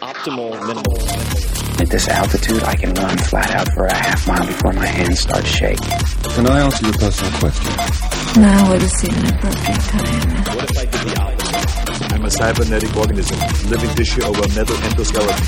optimal minimal. At this altitude, I can run flat out for a half mile before my hands start shaking. Can I ask you a personal question? Now would seem an appropriate time. What if I did the opposite? I'm a cybernetic organism, living tissue over metal endoskeleton.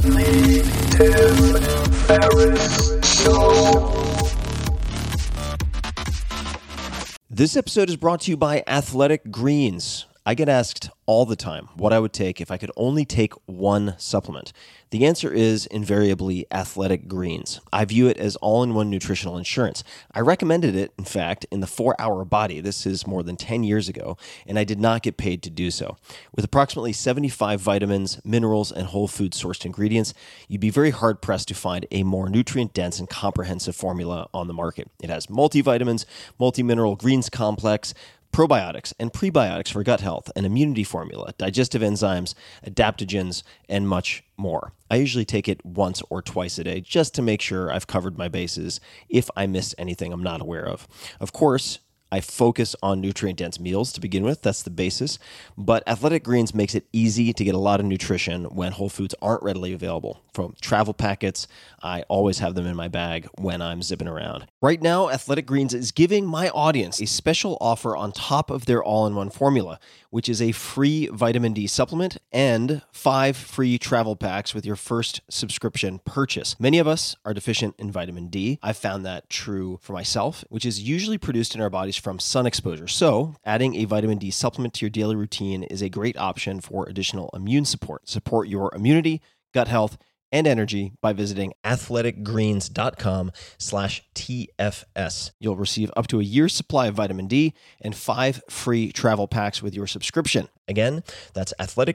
This episode is brought to you by Athletic Greens. I get asked all the time what I would take if I could only take one supplement. The answer is invariably Athletic Greens. I view it as all-in-one nutritional insurance. I recommended it, in fact, in the 4-Hour Body. This is more than 10 years ago, and I did not get paid to do so. With approximately 75 vitamins, minerals, and whole food-sourced ingredients, you'd be very hard-pressed to find a more nutrient-dense and comprehensive formula on the market. It has multivitamins, multi-mineral greens complex, probiotics and prebiotics for gut health, an immunity formula, digestive enzymes, adaptogens, and much more. I usually take it once or twice a day just to make sure I've covered my bases if I missed anything I'm not aware of. Of course, I focus on nutrient-dense meals to begin with. That's the basis. But Athletic Greens makes it easy to get a lot of nutrition when whole foods aren't readily available. From travel packets, I always have them in my bag when I'm zipping around. Right now, Athletic Greens is giving my audience a special offer on top of their all-in-one formula, which is a free vitamin D supplement and 5 free travel packs with your first subscription purchase. Many of us are deficient in vitamin D. I've found that true for myself, which is usually produced in our bodies from sun exposure. So, adding a vitamin D supplement to your daily routine is a great option for additional immune support. Support your immunity, gut health, and energy by visiting athleticgreens.com/TFS. You'll receive up to a year's supply of vitamin D and 5 free travel packs with your subscription. Again, that's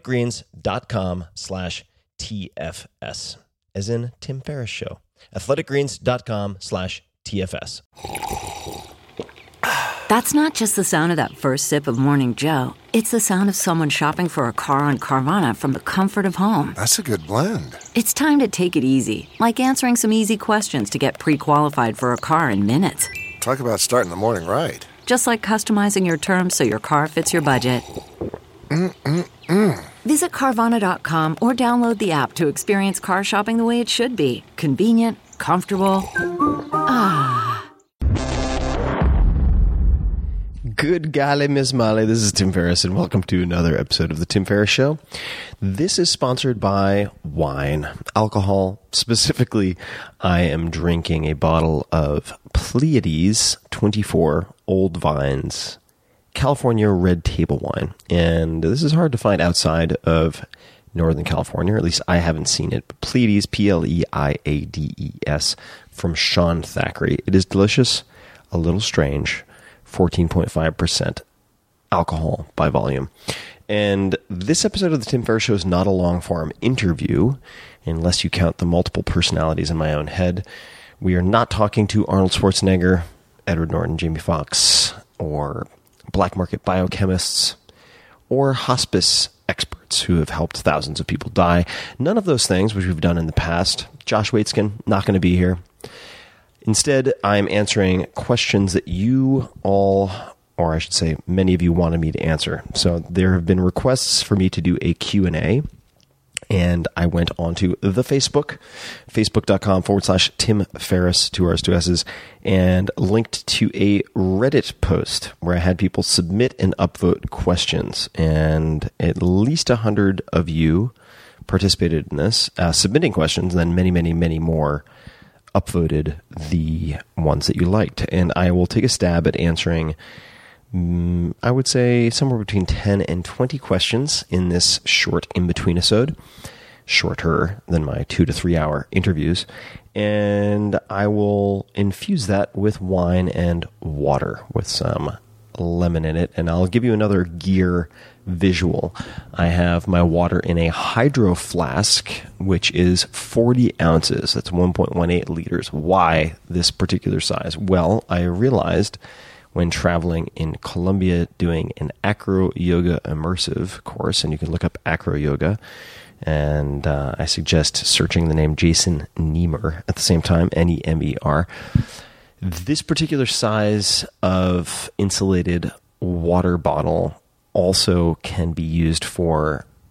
athleticgreens.com/TFS, as in Tim Ferriss Show. athleticgreens.com/TFS. That's not just the sound of that first sip of Morning Joe. It's the sound of someone shopping for a car on Carvana from the comfort of home. That's a good blend. It's time to take it easy, like answering some easy questions to get pre-qualified for a car in minutes. Talk about starting the morning right. Just like customizing your terms so your car fits your budget. Visit Carvana.com or download the app to experience car shopping the way it should be. Convenient, comfortable. Good golly, Miss Molly. This is Tim Ferriss, and welcome to another episode of The Tim Ferriss Show. This is sponsored by wine, alcohol. Specifically, I am drinking a bottle of Pleiades 24 Old Vines California Red Table Wine. And this is hard to find outside of Northern California, or at least I haven't seen it. But Pleiades, Pleiades, from Sean Thackeray. It is delicious, a little strange. 14.5% alcohol by volume. And this episode of the Tim Ferriss Show is not a long-form interview, unless you count the multiple personalities in my own head. We are not talking to Arnold Schwarzenegger, Edward Norton, Jamie Foxx, or black market biochemists, or hospice experts who have helped thousands of people die. None of those things, which we've done in the past. Josh Waitzkin, not going to be here. Instead, I'm answering questions that you all, or I should say many of you, wanted me to answer. So there have been requests for me to do a Q&A, and I went onto the Facebook, facebook.com/Tim Ferriss, 2 R's, 2 S's, and linked to a Reddit post where I had people submit and upvote questions. And at least 100 of you participated in this, submitting questions, and then many, many, many more upvoted the ones that you liked. And I will take a stab at answering, I would say, somewhere between 10 and 20 questions in this short in-between episode, shorter than my 2 to 3 hour interviews. And I will infuse that with wine and water with some lemon in it. And I'll give you another gear visual. I have my water in a hydro flask, which is 40 ounces. That's 1.18 liters. Why this particular size? Well, I realized when traveling in Colombia doing an acro yoga immersive course, and you can look up acro yoga, and I suggest searching the name Jason Nemer at the same time, Nemer. This particular size of insulated water bottle also can be used for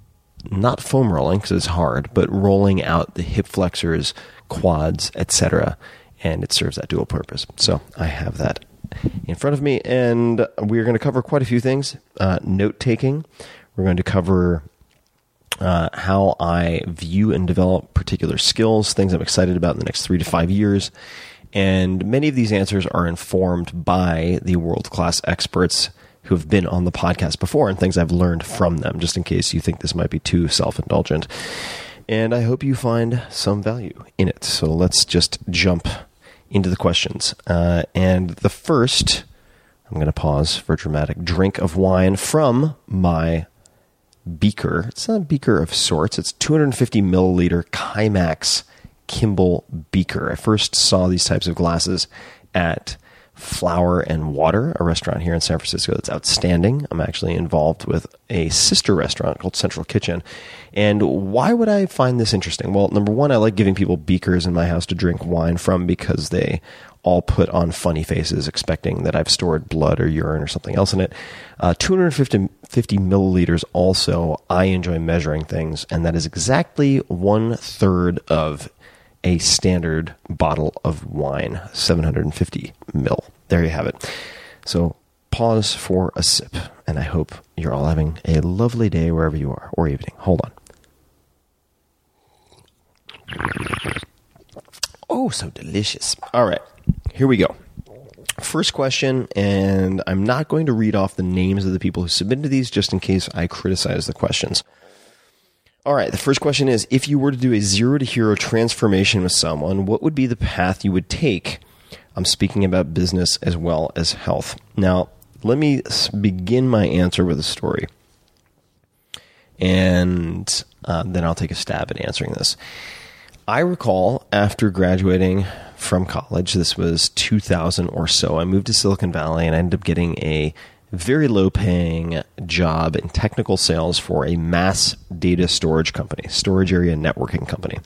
not foam rolling because it's hard, but rolling out the hip flexors, quads, etc. And it serves that dual purpose. So I have that in front of me, and we're going to cover quite a few things. Note taking. We're going to cover how I view and develop particular skills, things I'm excited about in the next 3 to 5 years. And many of these answers are informed by the world-class experts who have been on the podcast before and things I've learned from them, just in case you think this might be too self-indulgent. And I hope you find some value in it. So let's just jump into the questions. And the first, I'm going to pause for a dramatic drink of wine from my beaker. It's not a beaker of sorts. It's 250 milliliter Kimax Kimball beaker. I first saw these types of glasses at Flower and Water, a restaurant here in San Francisco that's outstanding. I'm actually involved with a sister restaurant called Central Kitchen. And why would I find this interesting? Well, number one, I like giving people beakers in my house to drink wine from because they all put on funny faces expecting that I've stored blood or urine or something else in it. 250 milliliters also, I enjoy measuring things, and that is exactly 1/3 of a standard bottle of wine, 750 mil. There you have it. So pause for a sip, and I hope you're all having a lovely day wherever you are, or evening. Hold on. Oh, so delicious. All right, here we go. First question, and I'm not going to read off the names of the people who submitted these just in case I criticize the questions. All right, the first question is, if you were to do a zero to hero transformation with someone, what would be the path you would take? I'm speaking about business as well as health. Now, let me begin my answer with a story. And then I'll take a stab at answering this. I recall after graduating from college, this was 2000 or so, I moved to Silicon Valley and I ended up getting a very low-paying job in technical sales for a mass data storage company, storage area networking company.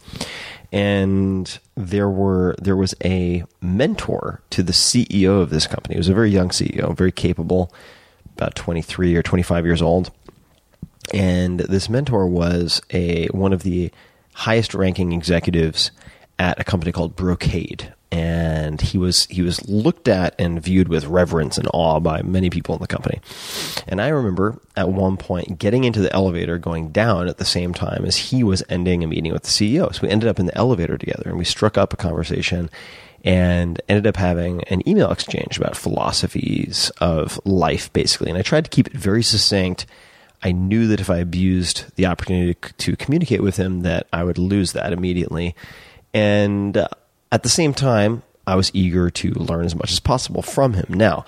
And there was a mentor to the CEO of this company. He was a very young CEO, very capable, about 23 or 25 years old. And this mentor was one of the highest-ranking executives at a company called Brocade. And he was looked at and viewed with reverence and awe by many people in the company. And I remember at one point getting into the elevator, going down at the same time as he was ending a meeting with the CEO. So we ended up in the elevator together, and we struck up a conversation and ended up having an email exchange about philosophies of life, basically. And I tried to keep it very succinct. I knew that if I abused the opportunity to communicate with him, that I would lose that immediately. And at the same time, I was eager to learn as much as possible from him. Now,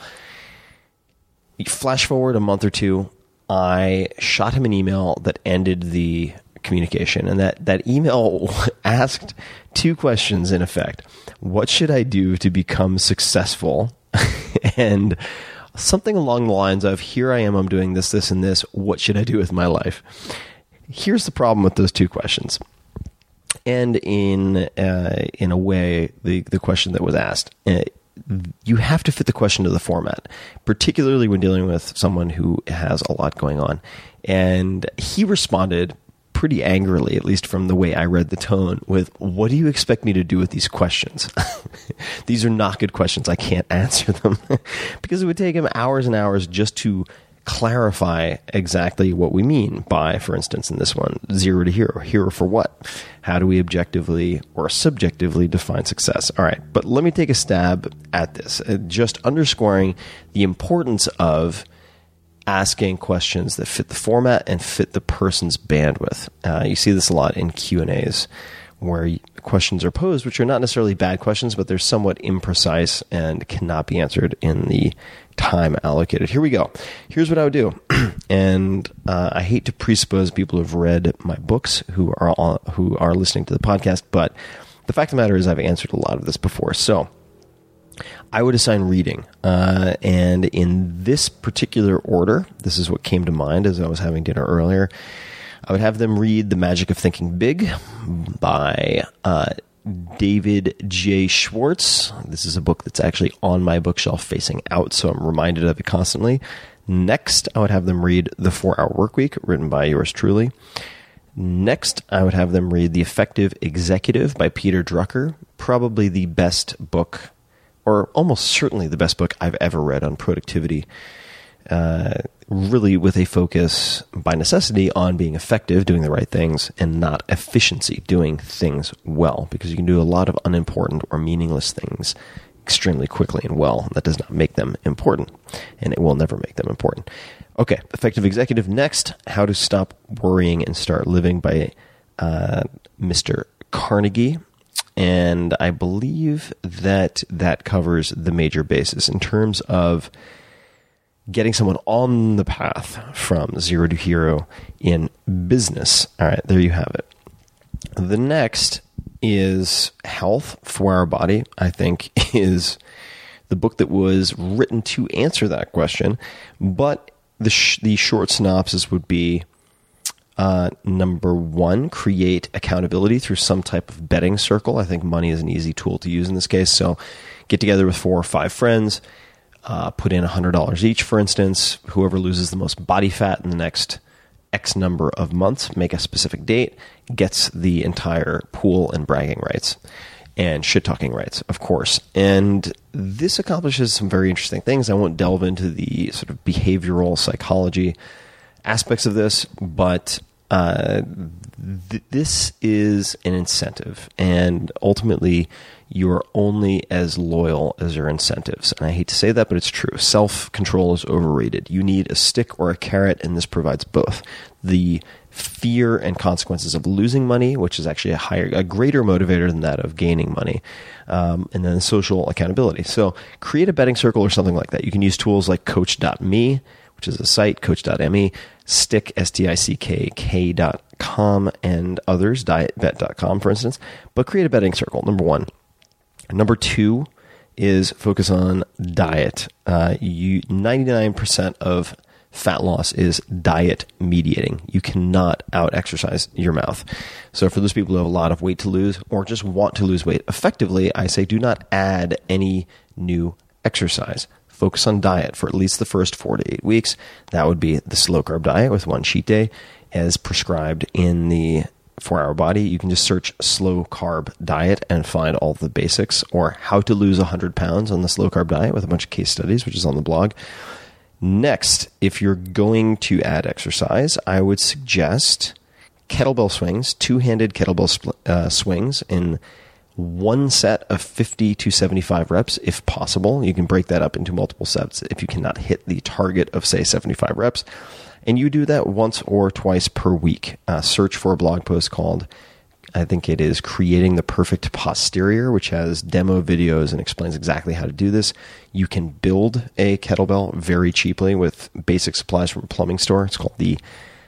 flash forward a month or two, I shot him an email that ended the communication. And that email asked two questions, in effect. What should I do to become successful? And something along the lines of, here I am, I'm doing this, this, and this. What should I do with my life? Here's the problem with those two questions. And in a way, the question that was asked, you have to fit the question to the format, particularly when dealing with someone who has a lot going on. And he responded pretty angrily, at least from the way I read the tone, with, what do you expect me to do with these questions? These are not good questions. I can't answer them. Because it would take him hours and hours just to clarify exactly what we mean by, for instance, in this one, zero to hero. Hero for what? How do we objectively or subjectively define success? All right, but let me take a stab at this, just underscoring the importance of asking questions that fit the format and fit the person's bandwidth. You see this a lot in Q&As where questions are posed, which are not necessarily bad questions, but they're somewhat imprecise and cannot be answered in the time allocated. Here we go. Here's what I would do. And I hate to presuppose people who have read my books who are listening to the podcast, but the fact of the matter is I've answered a lot of this before. So I would assign reading. And in this particular order, this is what came to mind as I was having dinner earlier. I would have them read The Magic of Thinking Big by David J. Schwartz. This is a book that's actually on my bookshelf facing out, so I'm reminded of it constantly. Next, I would have them read The 4-Hour Workweek, written by yours truly. Next, I would have them read The Effective Executive by Peter Drucker, probably the best book, or almost certainly the best book I've ever read on productivity, really with a focus by necessity on being effective, doing the right things, and not efficiency, doing things well, because you can do a lot of unimportant or meaningless things extremely quickly and well. That does not make them important, and it will never make them important. Okay, Effective Executive. Next, How to Stop Worrying and Start Living by Mr. Carnegie. And I believe that covers the major bases in terms of getting someone on the path from zero to hero in business. All right, there you have it. The next is Health, 4-Hour Body, I think is the book that was written to answer that question, but the short synopsis would be, number one, create accountability through some type of betting circle. I think money is an easy tool to use in this case. So get together with 4 or 5 friends, put in $100 each, for instance. Whoever loses the most body fat in the next X number of months, make a specific date, gets the entire pool and bragging rights and shit-talking rights, of course. And this accomplishes some very interesting things. I won't delve into the sort of behavioral psychology aspects of this, but this is an incentive, and ultimately you're only as loyal as your incentives. And I hate to say that, but it's true. Self-control is overrated. You need a stick or a carrot, and this provides both. The fear and consequences of losing money, which is actually a greater motivator than that of gaining money, and then social accountability. So create a betting circle or something like that. You can use tools like Coach.me, which is a site, Coach.me, Stick, STICK.com, and others, DietBet.com, for instance. But create a betting circle, number one. Number two is focus on diet. 99% of fat loss is diet mediating. You cannot out-exercise your mouth. So for those people who have a lot of weight to lose or just want to lose weight effectively, I say do not add any new exercise. Focus on diet for at least the first 4 to 8 weeks. That would be the slow-carb diet with 1 cheat day as prescribed in the 4-Hour Body. You can just search slow-carb diet and find all the basics, or how to lose 100 pounds on the slow-carb diet with a bunch of case studies, which is on the blog. Next, if you're going to add exercise, I would suggest kettlebell swings, 2-handed kettlebell swings in one set of 50 to 75 reps, if possible. You can break that up into multiple sets if you cannot hit the target of, say, 75 reps. And you do that once or twice per week. Search for a blog post called, I think it is Creating the Perfect Posterior, which has demo videos and explains exactly how to do this. You can build a kettlebell very cheaply with basic supplies from a plumbing store. It's called the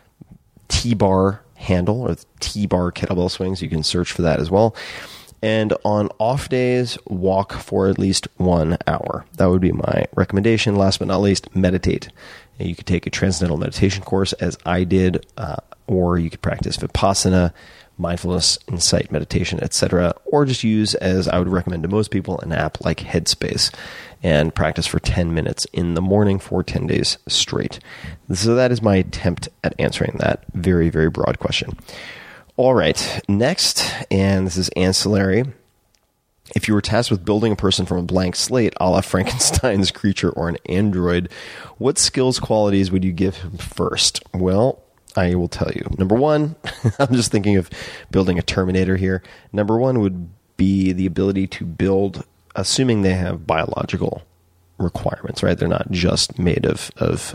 T-bar handle, or the T-bar kettlebell swings. You can search for that as well. And on off days, walk for at least 1 hour. That would be my recommendation. Last but not least, meditate. You could take a transcendental meditation course, as I did, or you could practice Vipassana, mindfulness, insight, meditation, etc., or just use, as I would recommend to most people, an app like Headspace and practice for 10 minutes in the morning for 10 days straight. So that is my attempt at answering that very, very broad question. All right, next, and this is ancillary. If you were tasked with building a person from a blank slate, a la Frankenstein's creature or an android, what skills qualities would you give him first? Well, I will tell you. Number one, I'm just thinking of building a Terminator here. Number one would be the ability to build, assuming they have biological requirements, right? They're not just made of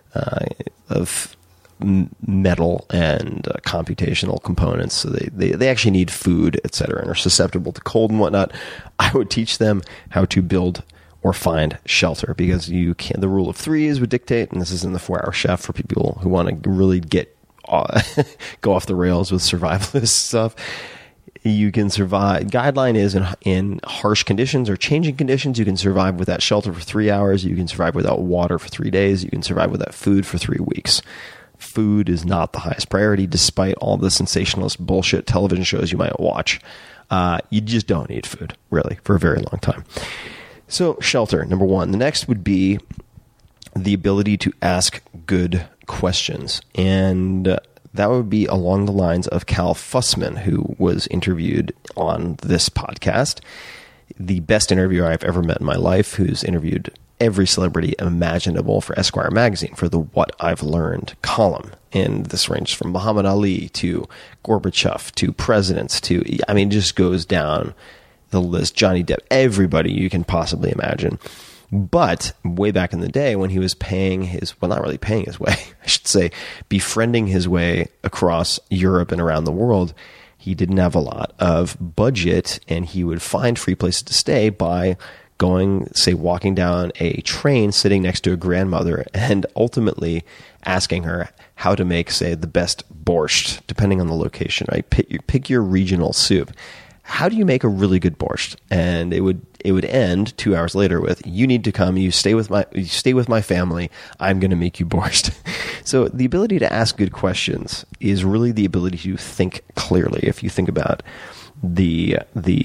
metal and computational components, so they actually need food, etc., and are susceptible to cold and whatnot. I would teach them how to build or find shelter, because you can. The rule of threes would dictate, and this is in the 4-Hour Chef for people who want to really get go off the rails with survivalist stuff. You can survive. Guideline is in harsh conditions or changing conditions, you can survive without shelter for 3 hours. You can survive without water for 3 days. You can survive without food for 3 weeks. Food is not the highest priority, despite all the sensationalist bullshit television shows you might watch. You just don't need food, really, for a very long time. So, shelter, number one. The next would be the ability to ask good questions. And that would be along the lines of Cal Fussman, who was interviewed on this podcast. The best interviewer I've ever met in my life, who's interviewed every celebrity imaginable for Esquire magazine for the What I've Learned column. And this ranges from Muhammad Ali to Gorbachev to presidents to, I mean, it just goes down the list. Johnny Depp, everybody you can possibly imagine. But way back in the day when he was paying his, well, not really paying his way, I should say, befriending his way across Europe and around the world, he didn't have a lot of budget, and he would find free places to stay by going, say, walking down a train, sitting next to a grandmother, and ultimately asking her how to make, say, the best borscht, depending on the location, right? Pick your regional soup. How do you make a really good borscht? And it would end 2 hours later with, you need to come, you stay with my family, I'm going to make you borscht. So the ability to ask good questions is really the ability to think clearly. If you think about the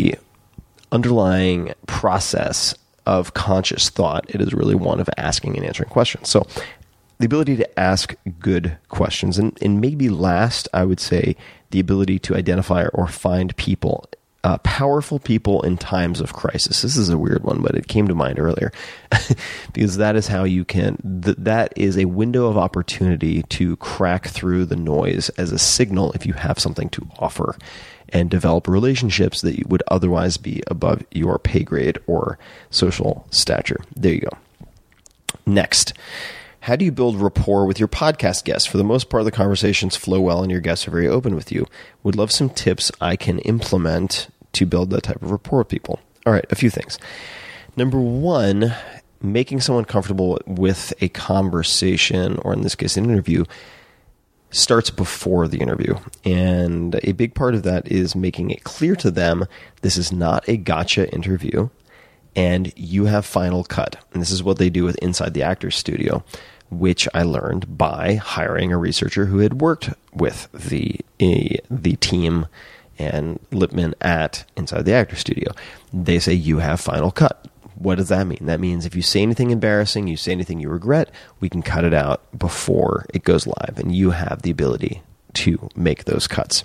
underlying process of conscious thought, it is really one of asking and answering questions. So the ability to ask good questions, and maybe last, I would say the ability to identify or find people, powerful people in times of crisis. This is a weird one, but it came to mind earlier because that is how you can, that is a window of opportunity to crack through the noise as a signal if you have something to offer and develop relationships that would otherwise be above your pay grade or social stature. There you go. Next, how do you build rapport with your podcast guests? For the most part, the conversations flow well and your guests are very open with you. Would love some tips I can implement to build that type of rapport with people. All right, a few things. Number one, making someone comfortable with a conversation, or in this case, an interview, starts before the interview. And a big part of that is making it clear to them this is not a gotcha interview and you have final cut. And this is what they do with Inside the Actors Studio, which I learned by hiring a researcher who had worked with the team and Lipman at Inside the Actors Studio. They say you have final cut. What does that mean? That means if you say anything embarrassing, you say anything you regret, we can cut it out before it goes live, and you have the ability to make those cuts.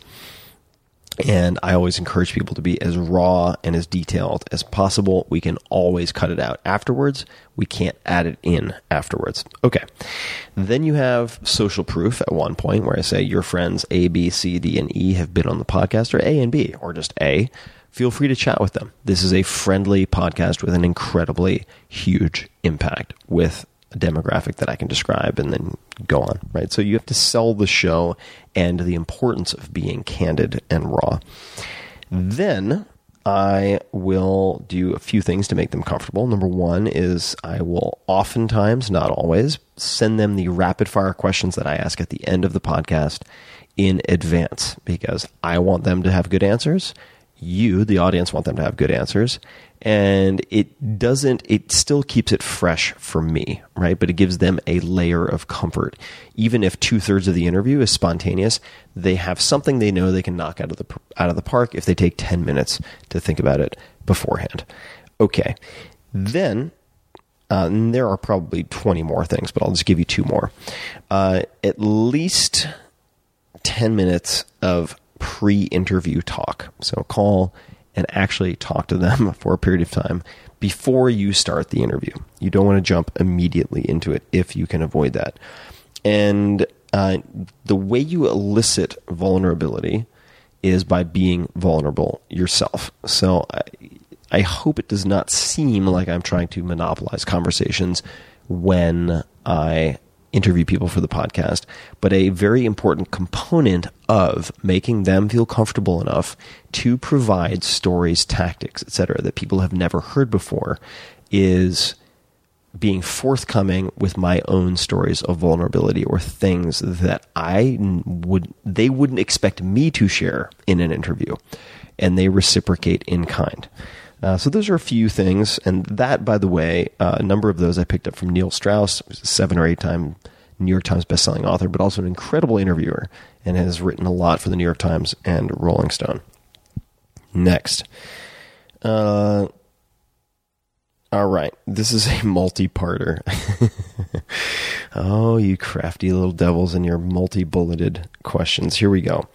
And I always encourage people to be as raw and as detailed as possible. We can always cut it out afterwards. We can't add it in afterwards. Okay. Then you have social proof at one point where I say your friends A, B, C, D, and E have been on the podcast, or A and B, or just A. Feel free to chat with them. This is a friendly podcast with an incredibly huge impact with a demographic that I can describe and then go on, right? So you have to sell the show and the importance of being candid and raw. Then I will do a few things to make them comfortable. Number one is I will oftentimes, not always, send them the rapid fire questions that I ask at the end of the podcast in advance because I want them to have good answers. You, the audience, want them to have good answers. And it still keeps it fresh for me, right? But it gives them a layer of comfort. Even if 2/3 of the interview is spontaneous, they have something they know they can knock out of the park if they take 10 minutes to think about it beforehand. Okay. Then, there are probably 20 more things, but I'll just give you 2 more. At least 10 minutes of pre-interview talk. So call and actually talk to them for a period of time before you start the interview. You don't want to jump immediately into it if you can avoid that. And the way you elicit vulnerability is by being vulnerable yourself. So I hope it does not seem like I'm trying to monopolize conversations when I interview people for the podcast, but a very important component of making them feel comfortable enough to provide stories, tactics, etc., that people have never heard before is being forthcoming with my own stories of vulnerability or things that they wouldn't expect me to share in an interview, and they reciprocate in kind. So those are a few things, and that, by the way, a number of those I picked up from Neil Strauss, 7 or 8 time New York Times bestselling author, but also an incredible interviewer, and has written a lot for the New York Times and Rolling Stone. Next. All right. This is a multi-parter. Oh, you crafty little devils and your multi-bulleted questions. Here we go.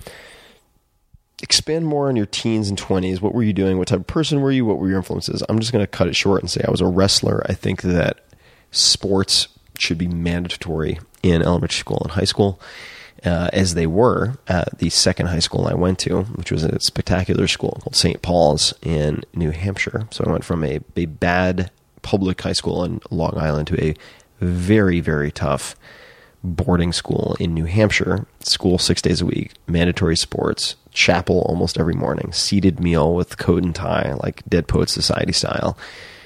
Expand more on your teens and 20s. What were you doing? What type of person were you? What were your influences? I'm just going to cut it short and say I was a wrestler. I think that sports should be mandatory in elementary school and high school, as they were at the second high school I went to, which was a spectacular school called St. Paul's in New Hampshire. So I went from a bad public high school in Long Island to a very, very tough boarding school in New Hampshire. School 6 days a week, mandatory sports, chapel almost every morning, seated meal with coat and tie, like Dead Poets Society style,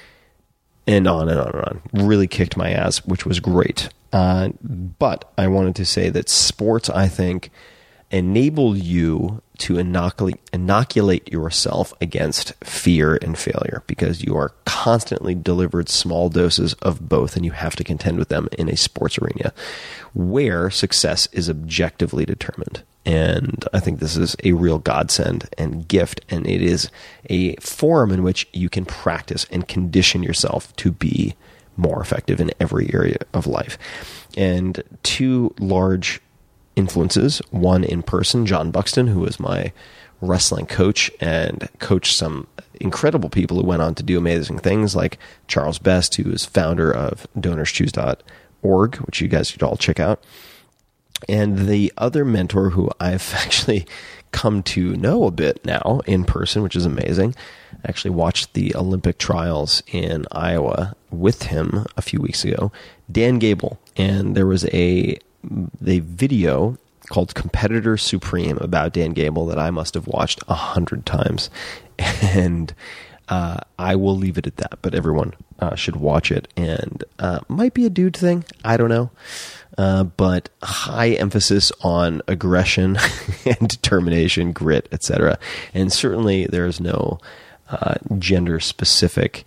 and on and on and on. Really kicked my ass, which was great. But I wanted to say that sports, I think, enable you to inoculate yourself against fear and failure, because you are constantly delivered small doses of both, and you have to contend with them in a sports arena where success is objectively determined. And I think this is a real godsend and gift, and it is a forum in which you can practice and condition yourself to be more effective in every area of life. And two large influences, one in person, John Buxton, who was my wrestling coach and coached some incredible people who went on to do amazing things, like Charles Best, who is founder of DonorsChoose.org, which you guys should all check out. And the other mentor who I've actually come to know a bit now in person, which is amazing. I actually watched the Olympic trials in Iowa with him a few weeks ago, Dan Gable. And there was a video called Competitor Supreme about Dan Gable that I must have watched 100 times. And I will leave it at that, but everyone should watch it. And might be a dude thing. I don't know. But high emphasis on aggression and determination, grit, etc. And certainly there's no gender-specific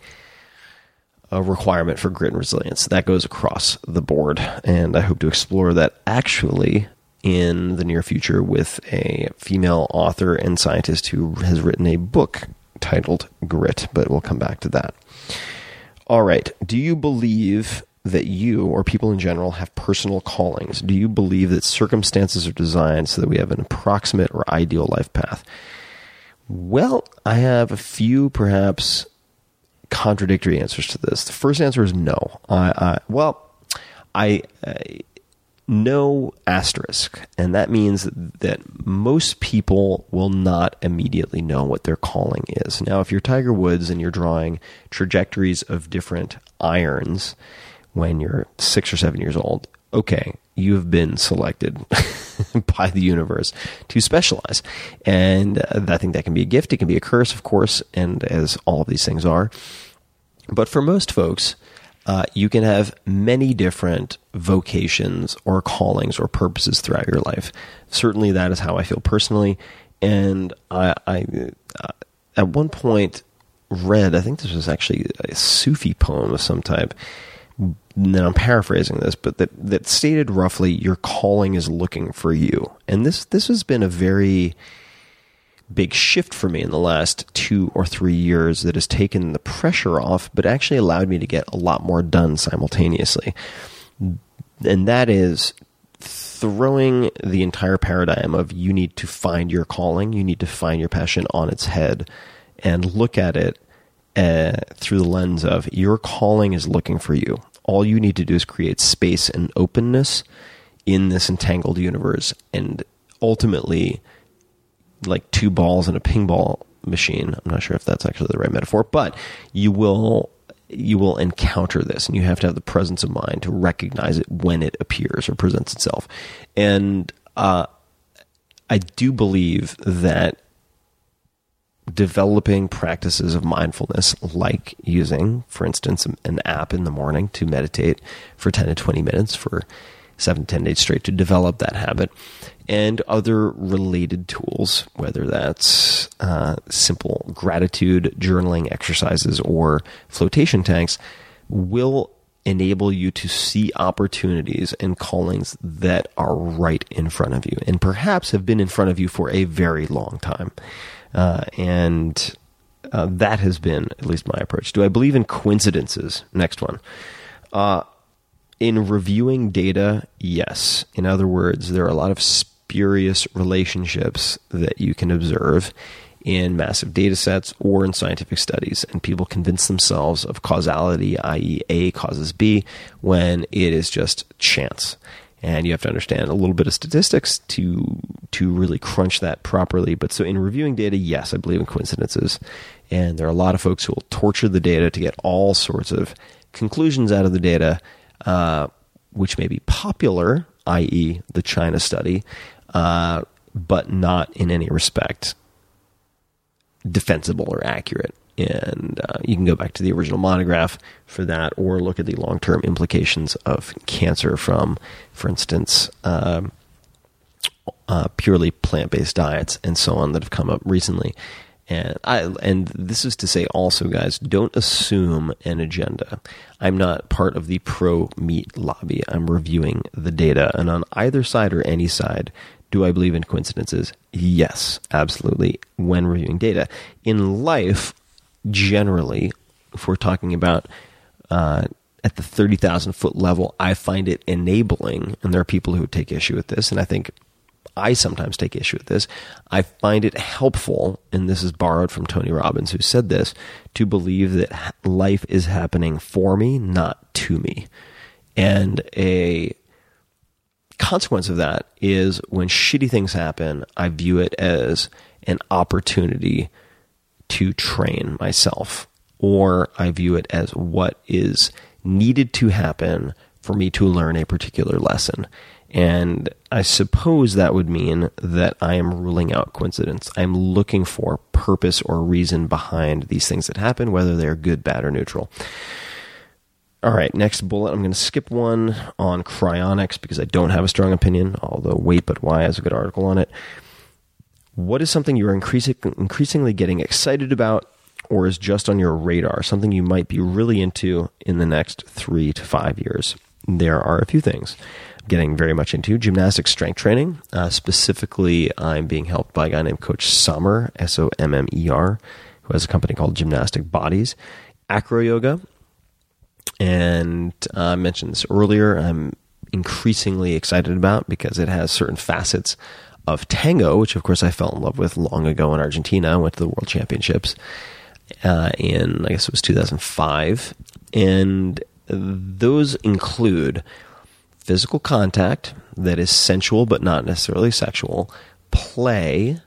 requirement for grit and resilience. That goes across the board, and I hope to explore that actually in the near future with a female author and scientist who has written a book titled Grit, but we'll come back to that. All right. Do you believe that you or people in general have personal callings? Do you believe that circumstances are designed so that we have an approximate or ideal life path? Well, I have a few perhaps contradictory answers to this. The first answer is no. No asterisk, and that means that most people will not immediately know what their calling is. Now, if you're Tiger Woods and you're drawing trajectories of different irons when you're 6 or 7 years old, okay, you've been selected by the universe to specialize. And I think that can be a gift. It can be a curse, of course, and as all of these things are. But for most folks, you can have many different vocations or callings or purposes throughout your life. Certainly that is how I feel personally. And I at one point read, I think this was actually a Sufi poem of some type, and I'm paraphrasing this, but that stated roughly, your calling is looking for you. And this has been a very big shift for me in the last 2 or 3 years that has taken the pressure off, but actually allowed me to get a lot more done simultaneously. And that is throwing the entire paradigm of you need to find your calling, you need to find your passion on its head and look at it through the lens of your calling is looking for you. All you need to do is create space and openness in this entangled universe, and ultimately, like 2 balls in a ping ball machine, I'm not sure if that's actually the right metaphor, but you will encounter this, and you have to have the presence of mind to recognize it when it appears or presents itself. And I do believe that developing practices of mindfulness, like using, for instance, an app in the morning to meditate for 10 to 20 minutes for 7 to 10 days straight to develop that habit, and other related tools, whether that's simple gratitude journaling exercises or flotation tanks, will enable you to see opportunities and callings that are right in front of you and perhaps have been in front of you for a very long time. And That has been at least my approach. Do I believe in coincidences? Next one. In reviewing data, yes. In other words, there are a lot of spurious relationships that you can observe in massive data sets or in scientific studies, and people convince themselves of causality, i.e. A causes B, when it is just chance. And you have to understand a little bit of statistics to really crunch that properly. But so in reviewing data, yes, I believe in coincidences. And there are a lot of folks who will torture the data to get all sorts of conclusions out of the data, which may be popular, i.e. the China study, but not in any respect defensible or accurate. And you can go back to the original monograph for that, or look at the long-term implications of cancer from, for instance, purely plant-based diets and so on that have come up recently. And this is to say also, guys, don't assume an agenda. I'm not part of the pro-meat lobby. I'm reviewing the data. And on either side or any side, do I believe in coincidences? Yes, absolutely, when reviewing data. In life, generally, if we're talking about at the 30,000-foot level, I find it enabling, and there are people who take issue with this, and I think I sometimes take issue with this. I find it helpful, and this is borrowed from Tony Robbins, who said this, to believe that life is happening for me, not to me. And a consequence of that is when shitty things happen, I view it as an opportunity to train myself, or I view it as what is needed to happen for me to learn a particular lesson. And I suppose that would mean that I am ruling out coincidence. I'm looking for purpose or reason behind these things that happen, whether they're good, bad, or neutral. All right, next bullet. I'm going to skip one on cryonics because I don't have a strong opinion, although Wait But Why has a good article on it. What is something you're increasingly getting excited about, or is just on your radar, something you might be really into in the next 3 to 5 years? There are a few things I'm getting very much into. Gymnastics strength training. Specifically, I'm being helped by a guy named Coach Sommer, Sommer, who has a company called Gymnastic Bodies. Acro yoga. And I mentioned this earlier, I'm increasingly excited about because it has certain facets of tango, which of course I fell in love with long ago in Argentina. I went to the World Championships in, I guess it was 2005. And those include physical contact that is sensual but not necessarily sexual, play,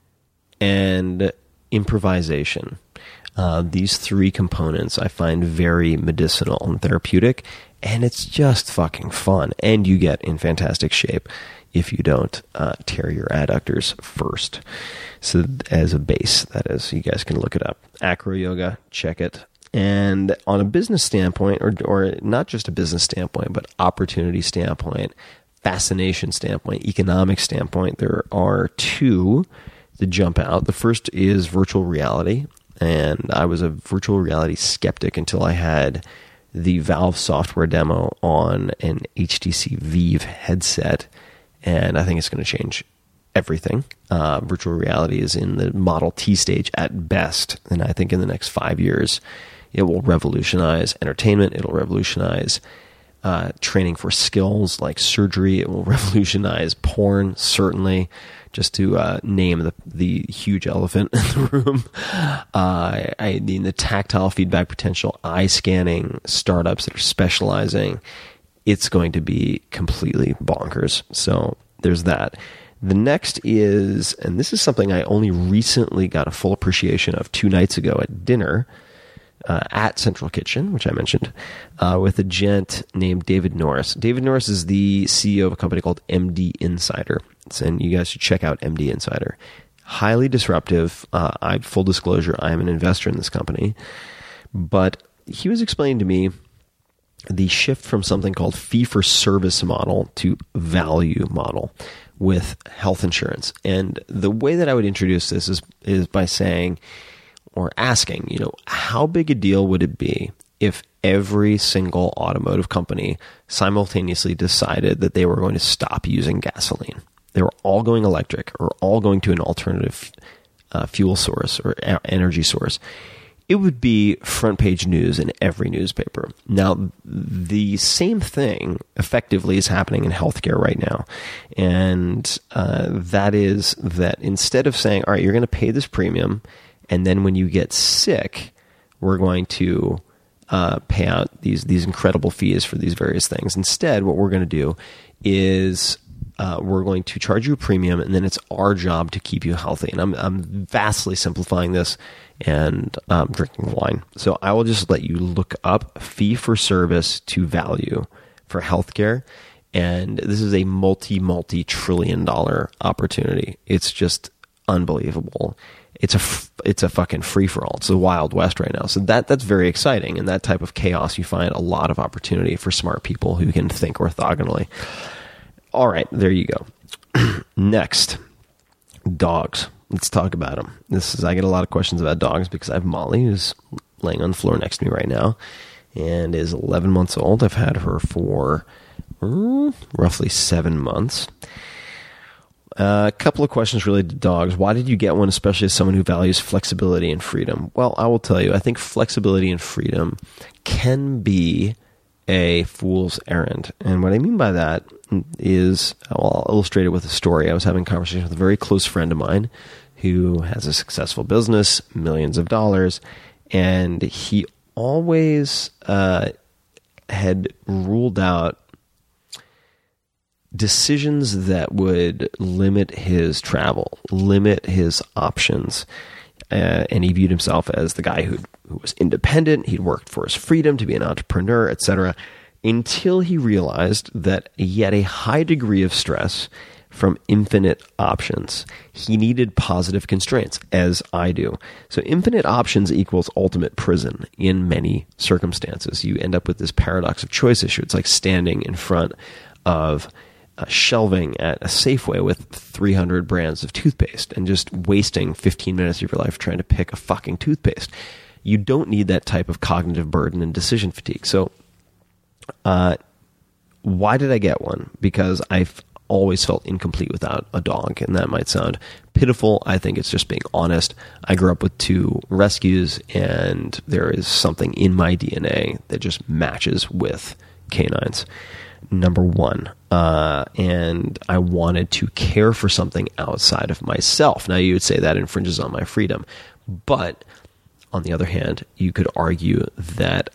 and improvisation. These three components I find very medicinal and therapeutic, and it's just fucking fun. And you get in fantastic shape if you don't tear your adductors first. So as a base, that is, you guys can look it up. Acro yoga, check it. And on a business standpoint, or not just a business standpoint, but opportunity standpoint, fascination standpoint, economic standpoint, there are two that jump out. The first is virtual reality. And I was a virtual reality skeptic until I had the Valve software demo on an HTC Vive headset. And I think it's going to change everything. Virtual reality is in the Model T stage at best. And I think in the next 5 years, it will revolutionize entertainment. It'll revolutionize training for skills like surgery. It will revolutionize porn, certainly. Just to name the huge elephant in the room. I mean, the tactile feedback potential, eye scanning, startups that are specializing, it's going to be completely bonkers. So there's that. The next is, and this is something I only recently got a full appreciation of 2 nights ago at dinner at Central Kitchen, which I mentioned, with a gent named David Norris. David Norris is the CEO of a company called MD Insider. And you guys should check out MD Insider. Highly disruptive. Full disclosure, I am an investor in this company. But he was explaining to me the shift from something called fee-for-service model to value model with health insurance. And the way that I would introduce this is by saying, or asking, how big a deal would it be if every single automotive company simultaneously decided that they were going to stop using gasoline? They were all going electric or all going to an alternative fuel source or energy source, it would be front page news in every newspaper. Now, the same thing effectively is happening in healthcare right now. And that is that instead of saying, all right, you're going to pay this premium, and then when you get sick, we're going to pay out these incredible fees for these various things. Instead, what we're going to do is we're going to charge you a premium, and then it's our job to keep you healthy. And I'm vastly simplifying this and drinking wine. So I will just let you look up fee for service to value for healthcare. And this is a multi-trillion dollar opportunity. It's just unbelievable. It's a fucking free-for-all. It's the Wild West right now. So that's very exciting. In that type of chaos, you find a lot of opportunity for smart people who can think orthogonally. All right, there you go. Next, dogs. Let's talk about them. I get a lot of questions about dogs because I have Molly, who's laying on the floor next to me right now, and is 11 months old. I've had her for roughly 7 months. A couple of questions related to dogs. Why did you get one, especially as someone who values flexibility and freedom? Well, I will tell you, I think flexibility and freedom can be a fool's errand. And what I mean by that is, I'll illustrate it with a story. I was having a conversation with a very close friend of mine who has a successful business, millions of dollars, and he always had ruled out decisions that would limit his travel, limit his options. And he viewed himself as the guy who was independent. He'd worked for his freedom to be an entrepreneur, etc., until he realized that he had a high degree of stress from infinite options. He needed positive constraints, as I do. So infinite options equals ultimate prison in many circumstances. You end up with this paradox of choice issue. It's like standing in front of shelving at a Safeway with 300 brands of toothpaste and just wasting 15 minutes of your life trying to pick a fucking toothpaste. You don't need that type of cognitive burden and decision fatigue. So why did I get one? Because I've always felt incomplete without a dog, and that might sound pitiful. I think it's just being honest. I grew up with 2 rescues, and there is something in my DNA that just matches with canines. Number one, and I wanted to care for something outside of myself. Now, you would say that infringes on my freedom, but on the other hand, you could argue that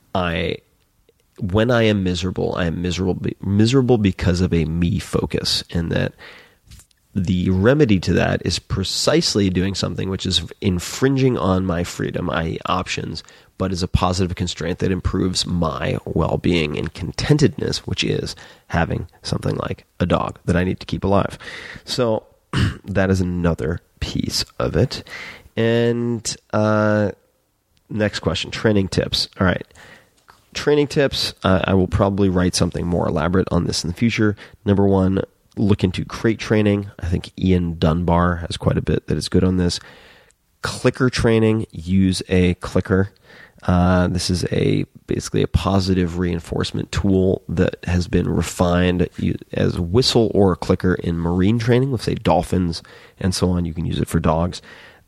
when I am miserable, I am miserable because of a me focus, and that the remedy to that is precisely doing something which is infringing on my freedom, i.e. options, but is a positive constraint that improves my well-being and contentedness, which is having something like a dog that I need to keep alive. So that is another piece of it. And next question, training tips. All right. Training tips, I will probably write something more elaborate on this in the future. Number one, look into crate training. I think Ian Dunbar has quite a bit that is good on this. Clicker training, use a clicker. This is basically a positive reinforcement tool that has been refined as a whistle or a clicker in marine training, let's say dolphins and so on. You can use it for dogs.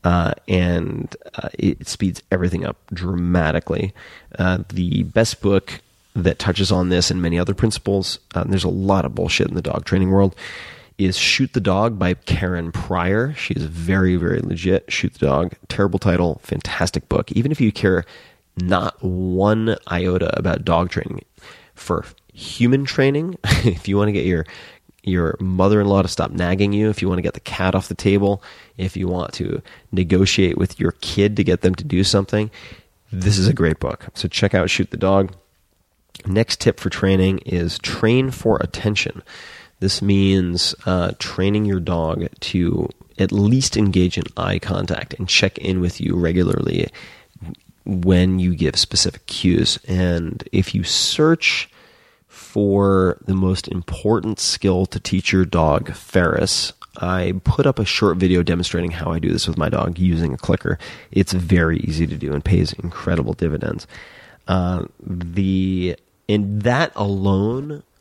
And it speeds everything up dramatically. The best book that touches on this and many other principles, and there's a lot of bullshit in the dog training world, is Shoot the Dog by Karen Pryor. She is very, very legit. Shoot the Dog, terrible title, fantastic book. Even if you care not one iota about dog training, for human training, if you want to get your mother-in-law to stop nagging you, if you want to get the cat off the table, if you want to negotiate with your kid to get them to do something, this is a great book. So check out Shoot the Dog. Next tip for training is train for attention. This means training your dog to at least engage in eye contact and check in with you regularly when you give specific cues. And if you search for the most important skill to teach your dog Ferris, I put up a short video demonstrating how I do this with my dog using a clicker. It's very easy to do and pays incredible dividends. In that alone,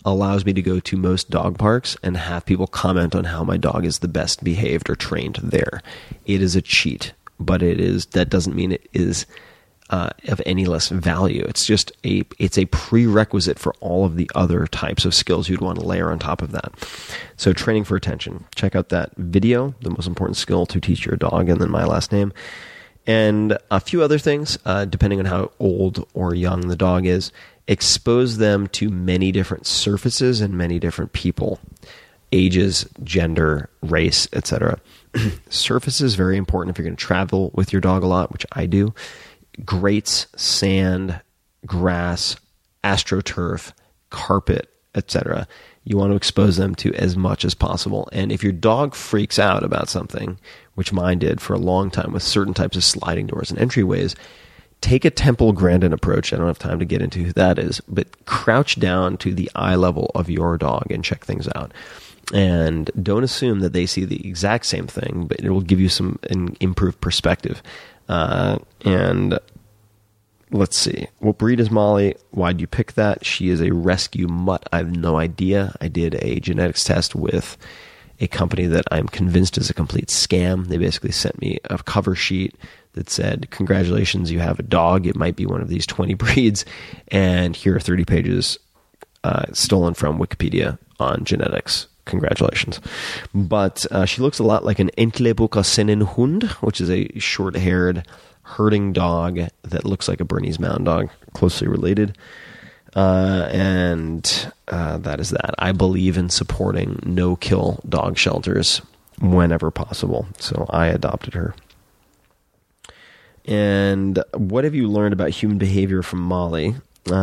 allows me to go to most dog parks and have people comment on how my dog is the best behaved or trained there. It is a cheat, but that doesn't mean it is of any less value. It's just it's a prerequisite for all of the other types of skills you'd want to layer on top of that. So training for attention. Check out that video, the most important skill to teach your dog, and then my last name. And a few other things, depending on how old or young the dog is. Expose them to many different surfaces and many different people, ages, gender, race, etc. Surfaces, very important if you're going to travel with your dog a lot, which I do. Grates, sand, grass, AstroTurf, carpet, etc. You want to expose them to as much as possible. And if your dog freaks out about something, which mine did for a long time with certain types of sliding doors and entryways, take a Temple Grandin approach. I don't have time to get into who that is, but crouch down to the eye level of your dog and check things out. And don't assume that they see the exact same thing, but it will give you an improved perspective. And let's see. What breed is Molly? Why'd you pick that? She is a rescue mutt. I have no idea. I did a genetics test with a company that I'm convinced is a complete scam. They basically sent me a cover sheet that said, congratulations, you have a dog. It might be one of these 20 breeds. And here are 30 pages stolen from Wikipedia on genetics. Congratulations. But she looks a lot like an Entlebucher Sennenhund, which is a short-haired herding dog that looks like a Bernese Mountain Dog, closely related. And that is that. I believe in supporting no-kill dog shelters whenever possible. So I adopted her. And what have you learned about human behavior from Molly?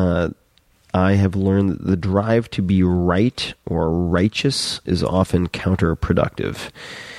I have learned that the drive to be right or righteous is often counterproductive.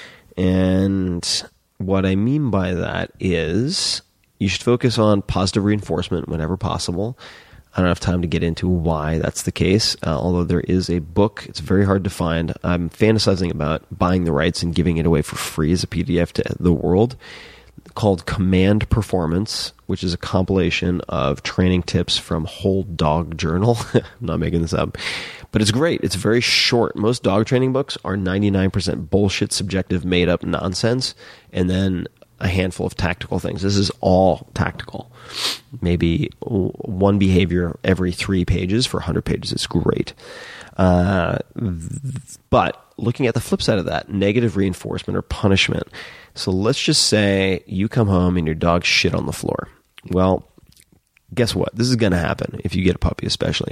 And what I mean by that is you should focus on positive reinforcement whenever possible. I don't have time to get into why that's the case, although there is a book. It's very hard to find. I'm fantasizing about buying the rights and giving it away for free as a PDF to the world, called Command Performance, which is a compilation of training tips from Whole Dog Journal. I'm not making this up. But it's great. It's very short. Most dog training books are 99% bullshit, subjective, made-up nonsense, and then a handful of tactical things. This is all tactical. Maybe one behavior every 3 pages for 100 pages is great. But looking at the flip side of that, negative reinforcement or punishment. So let's just say you come home and your dog shit on the floor. Well, guess what? This is going to happen if you get a puppy, especially,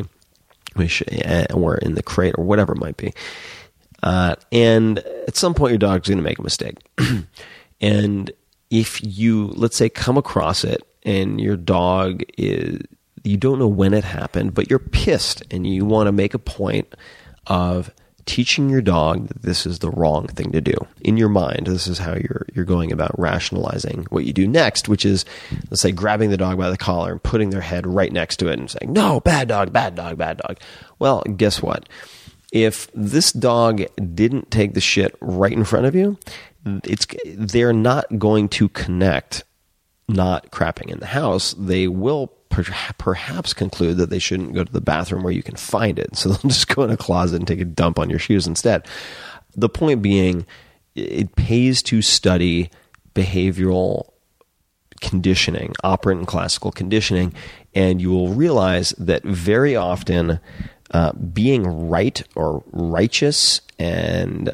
or in the crate or whatever it might be. And at some point, your dog's going to make a mistake. And if you, let's say, come across it and your dog is, you don't know when it happened, but you're pissed and you want to make a point of teaching your dog that this is the wrong thing to do. In your mind, this is how you're going about rationalizing what you do next, which is, let's say, grabbing the dog by the collar and putting their head right next to it and saying, no, bad dog, bad dog, bad dog. Well, guess what? If this dog didn't take the shit right in front of you, they're not going to connect not crapping in the house. They will perhaps conclude that they shouldn't go to the bathroom where you can find it. So they'll just go in a closet and take a dump on your shoes instead. The point being, it pays to study behavioral conditioning, operant and classical conditioning, and you will realize that very often being right or righteous and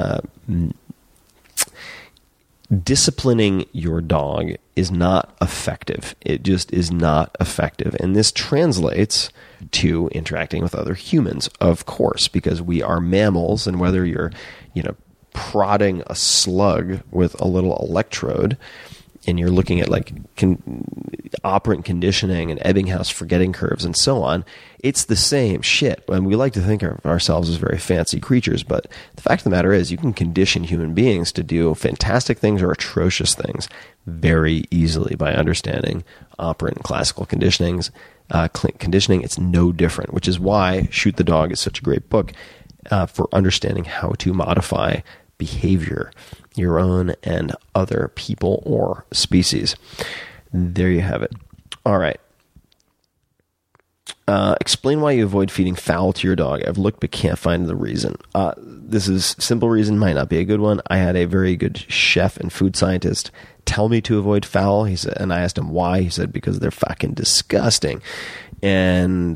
disciplining your dog is not effective. It just is not effective. And this translates to interacting with other humans, of course, because we are mammals, and whether you're, prodding a slug with a little electrode and you're looking at like operant conditioning and Ebbinghaus forgetting curves and so on, it's the same shit. And we like to think of ourselves as very fancy creatures, but the fact of the matter is you can condition human beings to do fantastic things or atrocious things very easily by understanding operant and classical conditioning. It's no different, which is why Shoot the Dog is such a great book for understanding how to modify behavior, your own and other people or species. There you have it. All right. Explain why you avoid feeding fowl to your dog. I've looked but can't find the reason. This is simple reason, might not be a good one. I had a very good chef and food scientist tell me to avoid fowl. He said, and I asked him why. He said, because they're fucking disgusting. And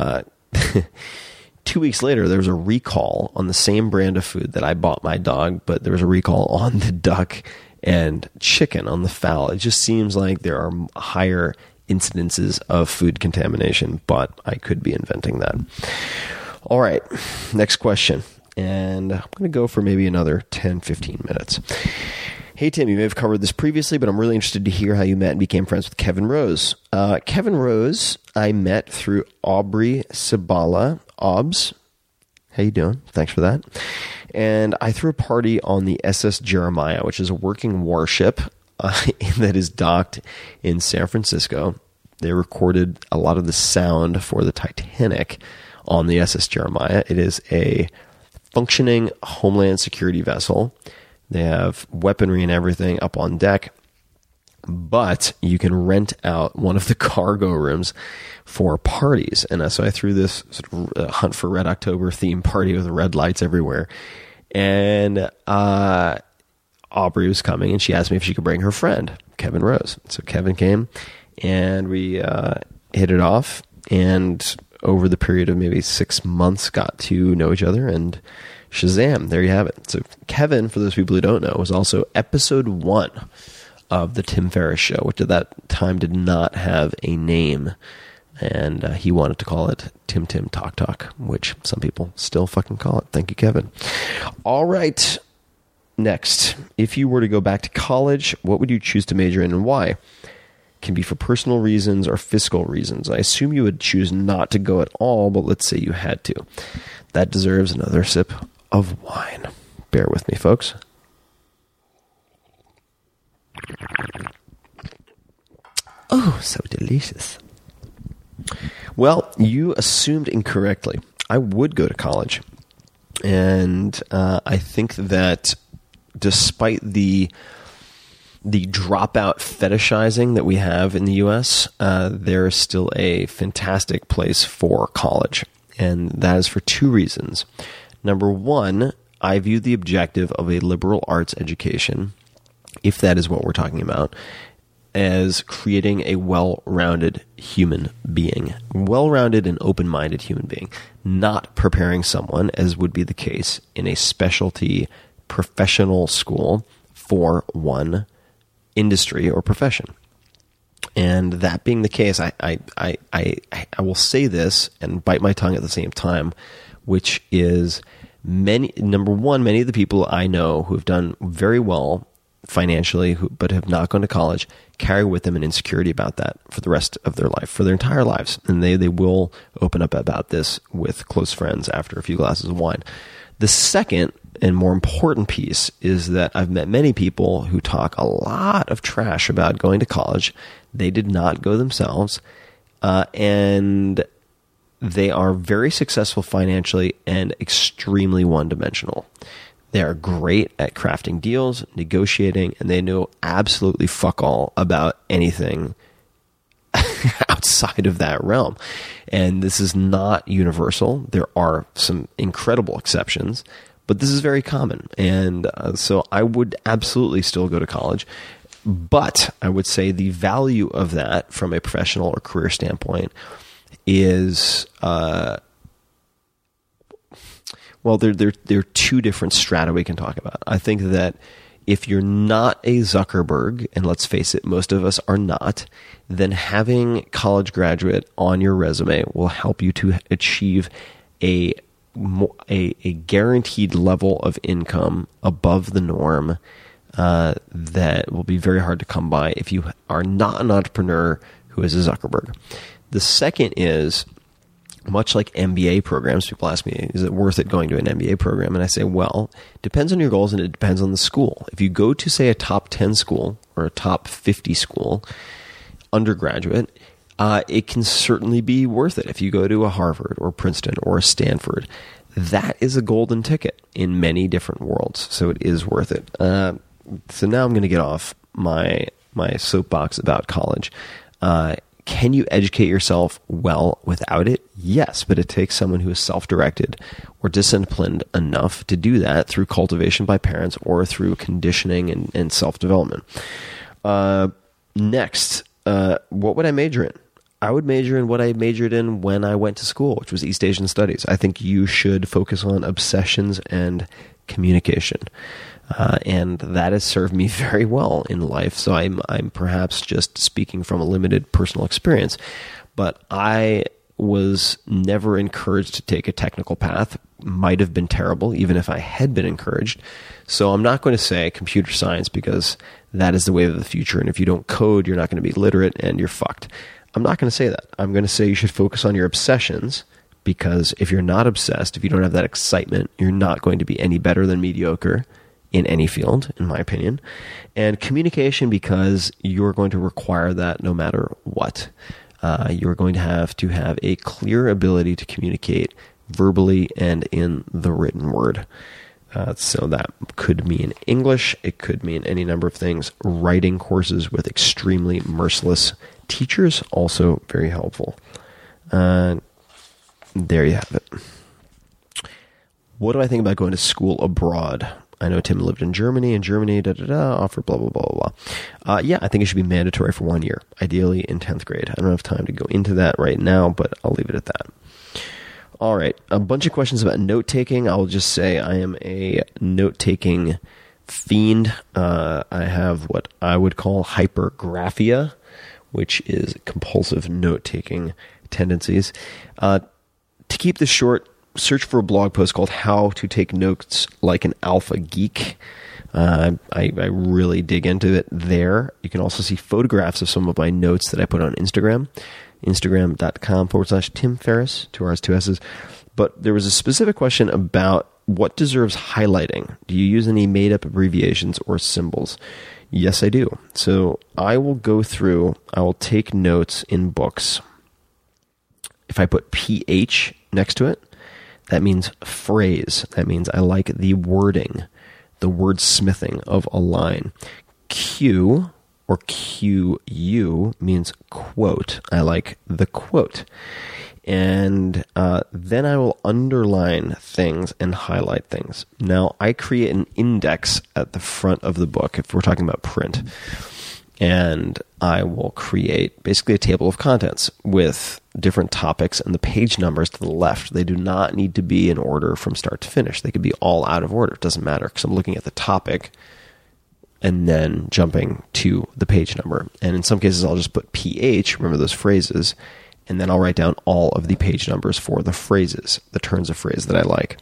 2 weeks later, there was a recall on the same brand of food that I bought my dog, but there was a recall on the duck and chicken on the fowl. It just seems like there are higher incidences of food contamination, but I could be inventing that. All right, next question. And I'm going to go for maybe another 10, 15 minutes. Hey, Tim, you may have covered this previously, but I'm really interested to hear how you met and became friends with Kevin Rose. Kevin Rose, I met through Aubrey Sabala. Obs, how you doing? Thanks for that. And I threw a party on the SS Jeremiah, which is a working warship that is docked in San Francisco. They recorded a lot of the sound for the Titanic on the SS Jeremiah. It is a functioning Homeland Security vessel. They have weaponry and everything up on deck, but you can rent out one of the cargo rooms for parties. And so I threw this sort of Hunt for Red October theme party with red lights everywhere. And Aubrey was coming, and she asked me if she could bring her friend, Kevin Rose. So Kevin came, and we hit it off. And over the period of maybe 6 months, got to know each other, and Shazam, there you have it. So Kevin, for those people who don't know, was also episode 1 of the Tim Ferriss Show, which at that time did not have a name. And he wanted to call it Tim Tim Talk Talk, which some people still fucking call it. Thank you, Kevin. All right. Next, if you were to go back to college, what would you choose to major in and why? Can be for personal reasons or fiscal reasons. I assume you would choose not to go at all, but let's say you had to. That deserves another sip of wine. Bear with me, folks. Oh, so delicious. Well, you assumed incorrectly. I would go to college. And I think that despite the dropout fetishizing that we have in the U.S., there is still a fantastic place for college. And that is for 2 reasons. Number 1, I view the objective of a liberal arts education, if that is what we're talking about, as creating a well-rounded human being. Well-rounded and open-minded human being. Not preparing someone, as would be the case in a specialty professional school, for one industry or profession. And that being the case, I will say this and bite my tongue at the same time, which is number 1, many of the people I know who have done very well financially, but have not gone to college, carry with them an insecurity about that for the rest of their life, for their entire lives. And they will open up about this with close friends after a few glasses of wine. The second and more important piece is that I've met many people who talk a lot of trash about going to college. They did not go themselves, and they are very successful financially and extremely one-dimensional. They are great at crafting deals, negotiating, and they know absolutely fuck all about anything outside of that realm. And this is not universal. There are some incredible exceptions, but this is very common. And so I would absolutely still go to college. But I would say the value of that from a professional or career standpoint is... well, there are 2 different strata we can talk about. I think that if you're not a Zuckerberg, and let's face it, most of us are not, then having college graduate on your resume will help you to achieve a guaranteed level of income above the norm that will be very hard to come by if you are not an entrepreneur who is a Zuckerberg. The second is, much like MBA programs, people ask me, is it worth it going to an MBA program? And I say, well, it depends on your goals and it depends on the school. If you go to, say, a top 10 school or a top 50 school, undergraduate, it can certainly be worth it. If you go to a Harvard or Princeton or a Stanford, that is a golden ticket in many different worlds. So it is worth it. So now I'm going to get off my soapbox about college. can you educate yourself well without it? Yes, but it takes someone who is self-directed or disciplined enough to do that through cultivation by parents or through conditioning and self-development. Next, what would I major in? I would major in what I majored in when I went to school, which was East Asian Studies. I think you should focus on obsessions and communication. And that has served me very well in life. So I'm perhaps just speaking from a limited personal experience, but I was never encouraged to take a technical path. Might have been terrible, even if I had been encouraged. So I'm not going to say computer science because that is the way of the future. And if you don't code, you're not going to be literate and you're fucked. I'm not going to say that. I'm going to say you should focus on your obsessions, because if you're not obsessed, if you don't have that excitement, you're not going to be any better than mediocre in any field, in my opinion. And communication, because you're going to require that no matter what. You're going to have a clear ability to communicate verbally and in the written word. So that could mean English. It could mean any number of things. Writing courses with extremely merciless teachers, also very helpful. There you have it. What do I think about going to school abroad? I know Tim lived in Germany, offer blah, blah, blah, blah. Yeah, I think it should be mandatory for 1 year, ideally in 10th grade. I don't have time to go into that right now, but I'll leave it at that. All right, a bunch of questions about note-taking. I'll just say I am a note-taking fiend. I have what I would call hypergraphia, which is compulsive note-taking tendencies. To keep this short, search for a blog post called How to Take Notes Like an Alpha Geek. I really dig into it there. You can also see photographs of some of my notes that I put on Instagram. Instagram.com/Tim Ferriss, 2 R's, 2 S's. But there was a specific question about what deserves highlighting. Do you use any made-up abbreviations or symbols? Yes, I do. So I will take notes in books. If I put PH next to it, that means phrase. That means I like the wording, the wordsmithing of a line. Q or QU means quote. I like the quote. And then I will underline things and highlight things. Now, I create an index at the front of the book if we're talking about print. And I will create basically a table of contents with different topics and the page numbers to the left. They do not need to be in order from start to finish. They could be all out of order. It doesn't matter because I'm looking at the topic and then jumping to the page number. And in some cases, I'll just put PH, remember those phrases, and then I'll write down all of the page numbers for the phrases, the turns of phrase that I like.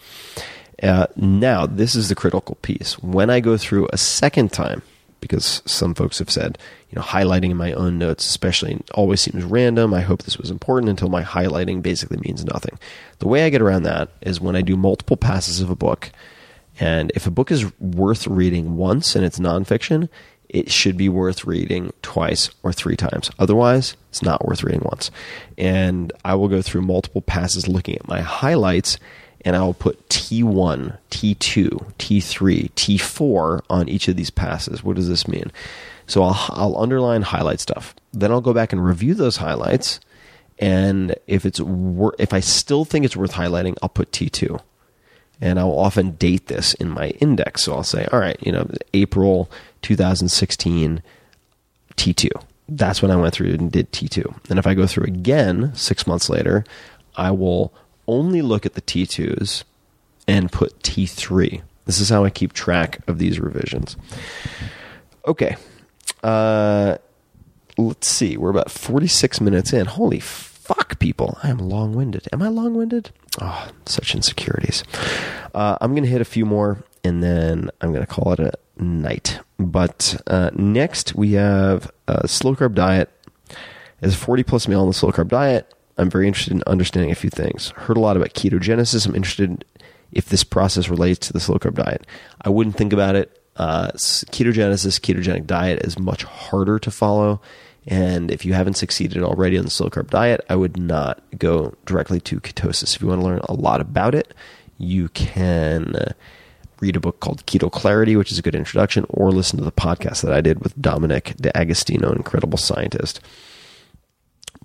Now, this is the critical piece. When I go through a second time, because some folks have said, highlighting in my own notes especially always seems random. I hope this was important until my highlighting basically means nothing. The way I get around that is when I do multiple passes of a book, and if a book is worth reading once and it's nonfiction, it should be worth reading twice or 3 times. Otherwise, it's not worth reading once. And I will go through multiple passes looking at my highlights, and I will put T1, T2, T3, T4 on each of these passes. What does this mean? So I'll underline, highlight stuff. Then I'll go back and review those highlights, and if I still think it's worth highlighting, I'll put T2. And I'll often date this in my index. So I'll say, all right, April 2016, T2. That's when I went through and did T2. And if I go through again 6 months later, I will only look at the T2s and put T3. This is how I keep track of these revisions. Okay. Let's see. We're about 46 minutes in. Holy fuck, people. I am long-winded. Am I long-winded? Oh, such insecurities. I'm going to hit a few more, and then I'm going to call it a night. But next, we have a slow-carb diet. As a 40-plus male on the slow-carb diet, I'm very interested in understanding a few things. Heard a lot about ketogenesis. I'm interested if this process relates to the slow-carb diet. I wouldn't think about it. Ketogenesis, ketogenic diet is much harder to follow. And if you haven't succeeded already on the slow-carb diet, I would not go directly to ketosis. If you want to learn a lot about it, you can read a book called Keto Clarity, which is a good introduction, or listen to the podcast that I did with Dominic D'Agostino, an incredible scientist.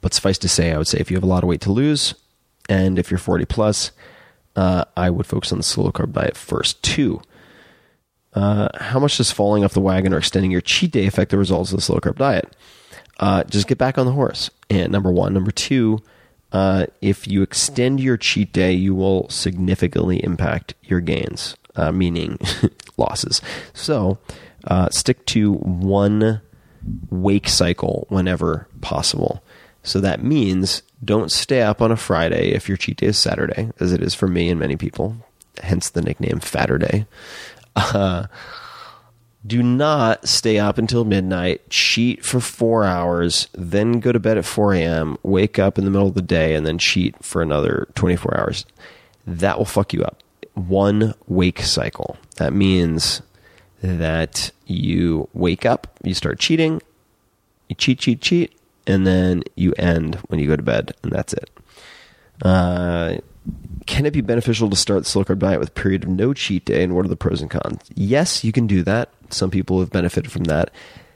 But suffice to say, I would say if you have a lot of weight to lose, and if you're 40 plus, I would focus on the slow carb diet first. 2, how much does falling off the wagon or extending your cheat day affect the results of the slow carb diet? Just get back on the horse. And number 1. Number 2, if you extend your cheat day, you will significantly impact your gains, meaning losses. So stick to 1 wake cycle whenever possible. So that means don't stay up on a Friday if your cheat day is Saturday, as it is for me and many people, hence the nickname Fatterday. Do not stay up until midnight, cheat for 4 hours, then go to bed at 4 a.m., wake up in the middle of the day, and then cheat for another 24 hours. That will fuck you up. 1 wake cycle. That means that you wake up, you start cheating, you cheat, and then you end when you go to bed, and that's it. Can it be beneficial to start the slow carb diet with a period of no cheat day, and what are the pros and cons? Yes, you can do that. Some people have benefited from that.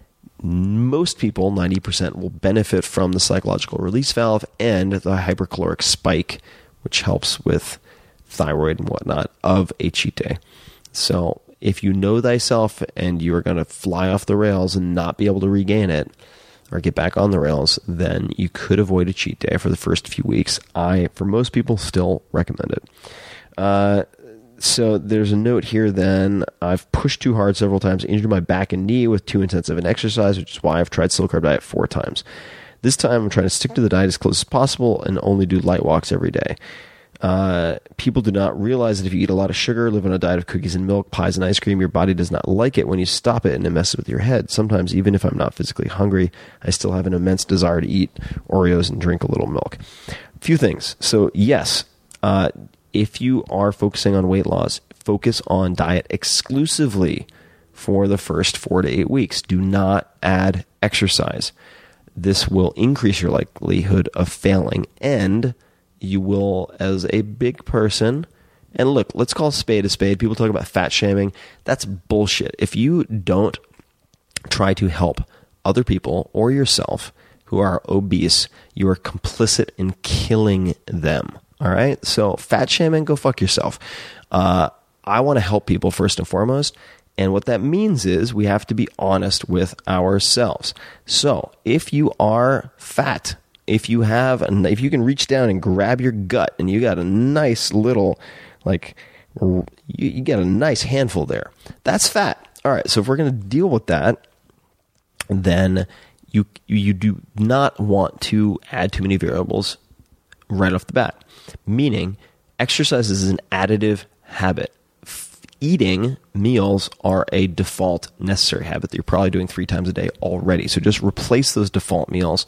Most people, 90%, will benefit from the psychological release valve and the hypercaloric spike, which helps with thyroid and whatnot, of a cheat day. So if you know thyself and you are going to fly off the rails and not be able to regain it or get back on the rails, then you could avoid a cheat day for the first few weeks. I, for most people, still recommend it. So there's a note here then. I've pushed too hard several times, injured my back and knee with too intensive an exercise, which is why I've tried slow carb diet 4 times. This time I'm trying to stick to the diet as close as possible and only do light walks every day. People do not realize that if you eat a lot of sugar, live on a diet of cookies and milk, pies and ice cream, your body does not like it when you stop it, and it messes with your head. Sometimes, even if I'm not physically hungry, I still have an immense desire to eat Oreos and drink a little milk. A few things. So yes, if you are focusing on weight loss, focus on diet exclusively for the first 4 to 8 weeks. Do not add exercise. This will increase your likelihood of failing, and you will, as a big person, and look, let's call a spade a spade. People talk about fat shaming. That's bullshit. If you don't try to help other people or yourself who are obese, you are complicit in killing them. All right? So fat shaming, go fuck yourself. I want to help people first and foremost. And what that means is we have to be honest with ourselves. So if you are fat, if you can reach down and grab your gut and you got a nice little, you get a nice handful there, that's fat. All right, so if we're going to deal with that, then you do not want to add too many variables right off the bat. Meaning, exercise is an additive habit. Eating meals are a default necessary habit that you're probably doing 3 times a day already. So just replace those default meals,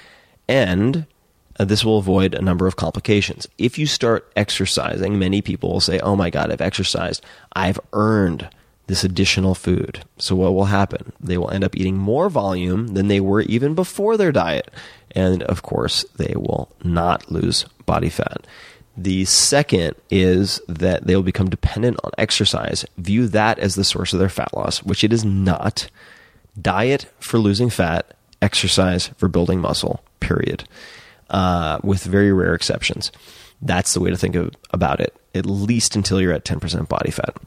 and this will avoid a number of complications. If you start exercising, many people will say, oh my God, I've exercised. I've earned this additional food. So what will happen? They will end up eating more volume than they were even before their diet. And of course, they will not lose body fat. The second is that they will become dependent on exercise. View that as the source of their fat loss, which it is not. Diet for losing fat, exercise for building muscle, period. With very rare exceptions. That's the way to think about it, at least until you're at 10% body fat.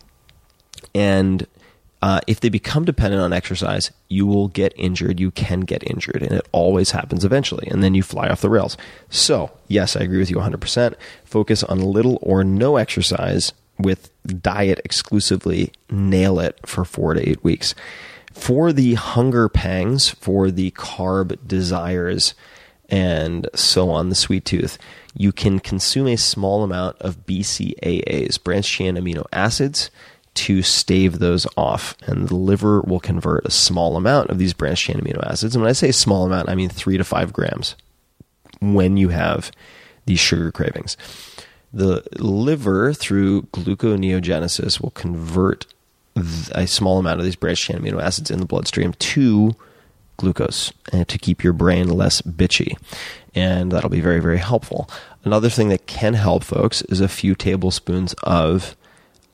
And if they become dependent on exercise, you will get injured. You can get injured, and it always happens eventually, and then you fly off the rails. So, yes, I agree with you 100%. Focus on little or no exercise with diet exclusively. Nail it for 4 to 8 weeks. For the hunger pangs, for the carb desires, and so on, the sweet tooth, you can consume a small amount of BCAAs, branched-chain amino acids, to stave those off, and the liver will convert a small amount of these branched-chain amino acids. And when I say small amount, I mean 3 to 5 grams when you have these sugar cravings. The liver, through gluconeogenesis, will convert a small amount of these branched-chain amino acids in the bloodstream to glucose, and to keep your brain less bitchy. And that'll be very, very helpful. Another thing that can help, folks, is a few tablespoons of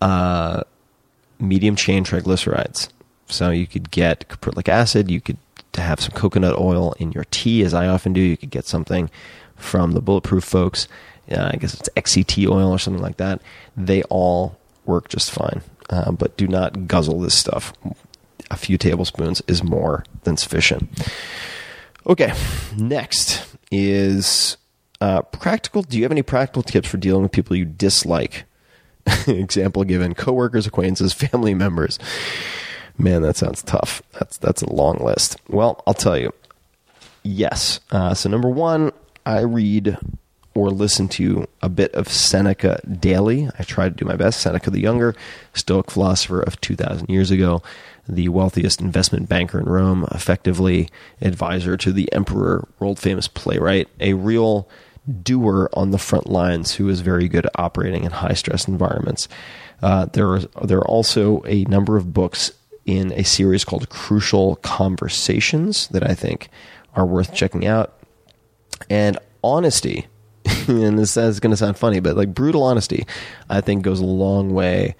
medium chain triglycerides. So you could get caprylic acid, you could to have some coconut oil in your tea, as I often do. You could get something from the Bulletproof folks. I guess it's XCT oil or something like that. They all work just fine. But do not guzzle this stuff. A few tablespoons is more than sufficient. Okay, next is practical. Do you have any practical tips for dealing with people you dislike? Example given: coworkers, acquaintances, family members. Man, that sounds tough. That's a long list. Well, I'll tell you. Yes. So number one, I read or listen to a bit of Seneca daily. I try to do my best. Seneca the Younger, Stoic philosopher of 2,000 years ago, the wealthiest investment banker in Rome, effectively advisor to the emperor, world-famous playwright, a real doer on the front lines who is very good at operating in high-stress environments. There are also a number of books in a series called Crucial Conversations that I think are worth checking out. And honesty, and this is going to sound funny, but like brutal honesty, I think goes a long way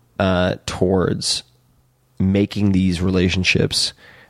towards making these relationships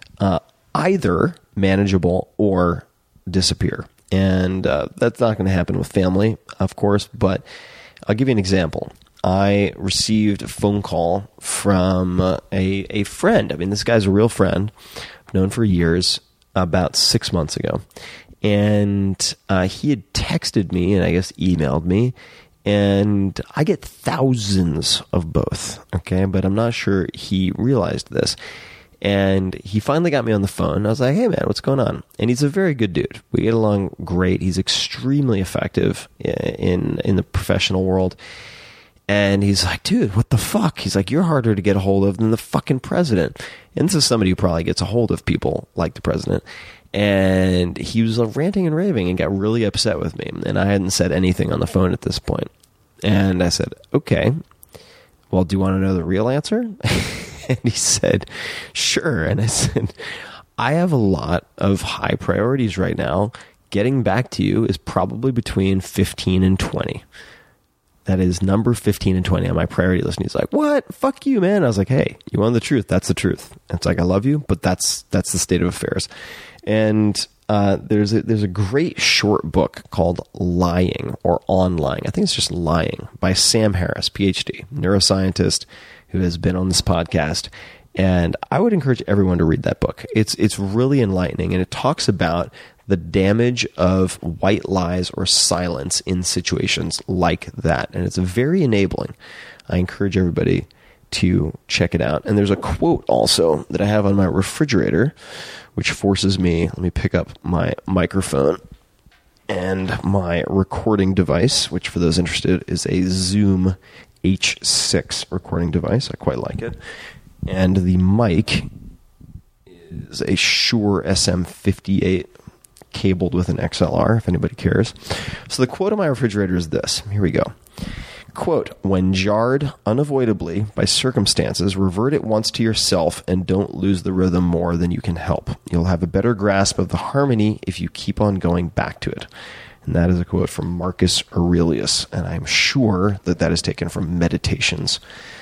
either manageable or disappear. And that's not going to happen with family, of course, but I'll give you an example. I received a phone call from a friend. I mean, this guy's a real friend. I've known for years, about 6 months ago. And he had texted me and I guess emailed me. And I get thousands of both, okay? But I'm not sure he realized this. And he finally got me on the phone. I was like, hey, man, what's going on? And he's a very good dude. We get along great. He's extremely effective in the professional world. And he's like, dude, what the fuck? He's like, you're harder to get a hold of than the fucking president. And this is somebody who probably gets a hold of people like the president. And he was ranting and raving and got really upset with me. And I hadn't said anything on the phone at this point. And I said, okay, well, do you want to know the real answer? And he said, sure. And I said, I have a lot of high priorities right now. Getting back to you is probably between 15 and 20. That is number 15 and 20 on my priority list. And he's like, what? Fuck you, man. I was like, hey, you want the truth? That's the truth. And it's like, I love you, but that's the state of affairs. And there's a great short book called Lying or On Lying. I think it's just Lying by Sam Harris, PhD, neuroscientist who has been on this podcast. And I would encourage everyone to read that book. It's really enlightening, and it talks about the damage of white lies or silence in situations like that. And it's very enabling. I encourage everybody to check it out. And there's a quote also that I have on my refrigerator, which forces me, let me pick up my microphone and my recording device, which for those interested is a Zoom H6 recording device. I quite like it. And the mic is a Shure SM58 cabled with an XLR, if anybody cares. So the quote on my refrigerator is this. Here we go. Quote, when jarred unavoidably by circumstances, revert at once to yourself and don't lose the rhythm more than you can help. You'll have a better grasp of the harmony if you keep on going back to it. And that is a quote from Marcus Aurelius. And I'm sure that that is taken from Meditations,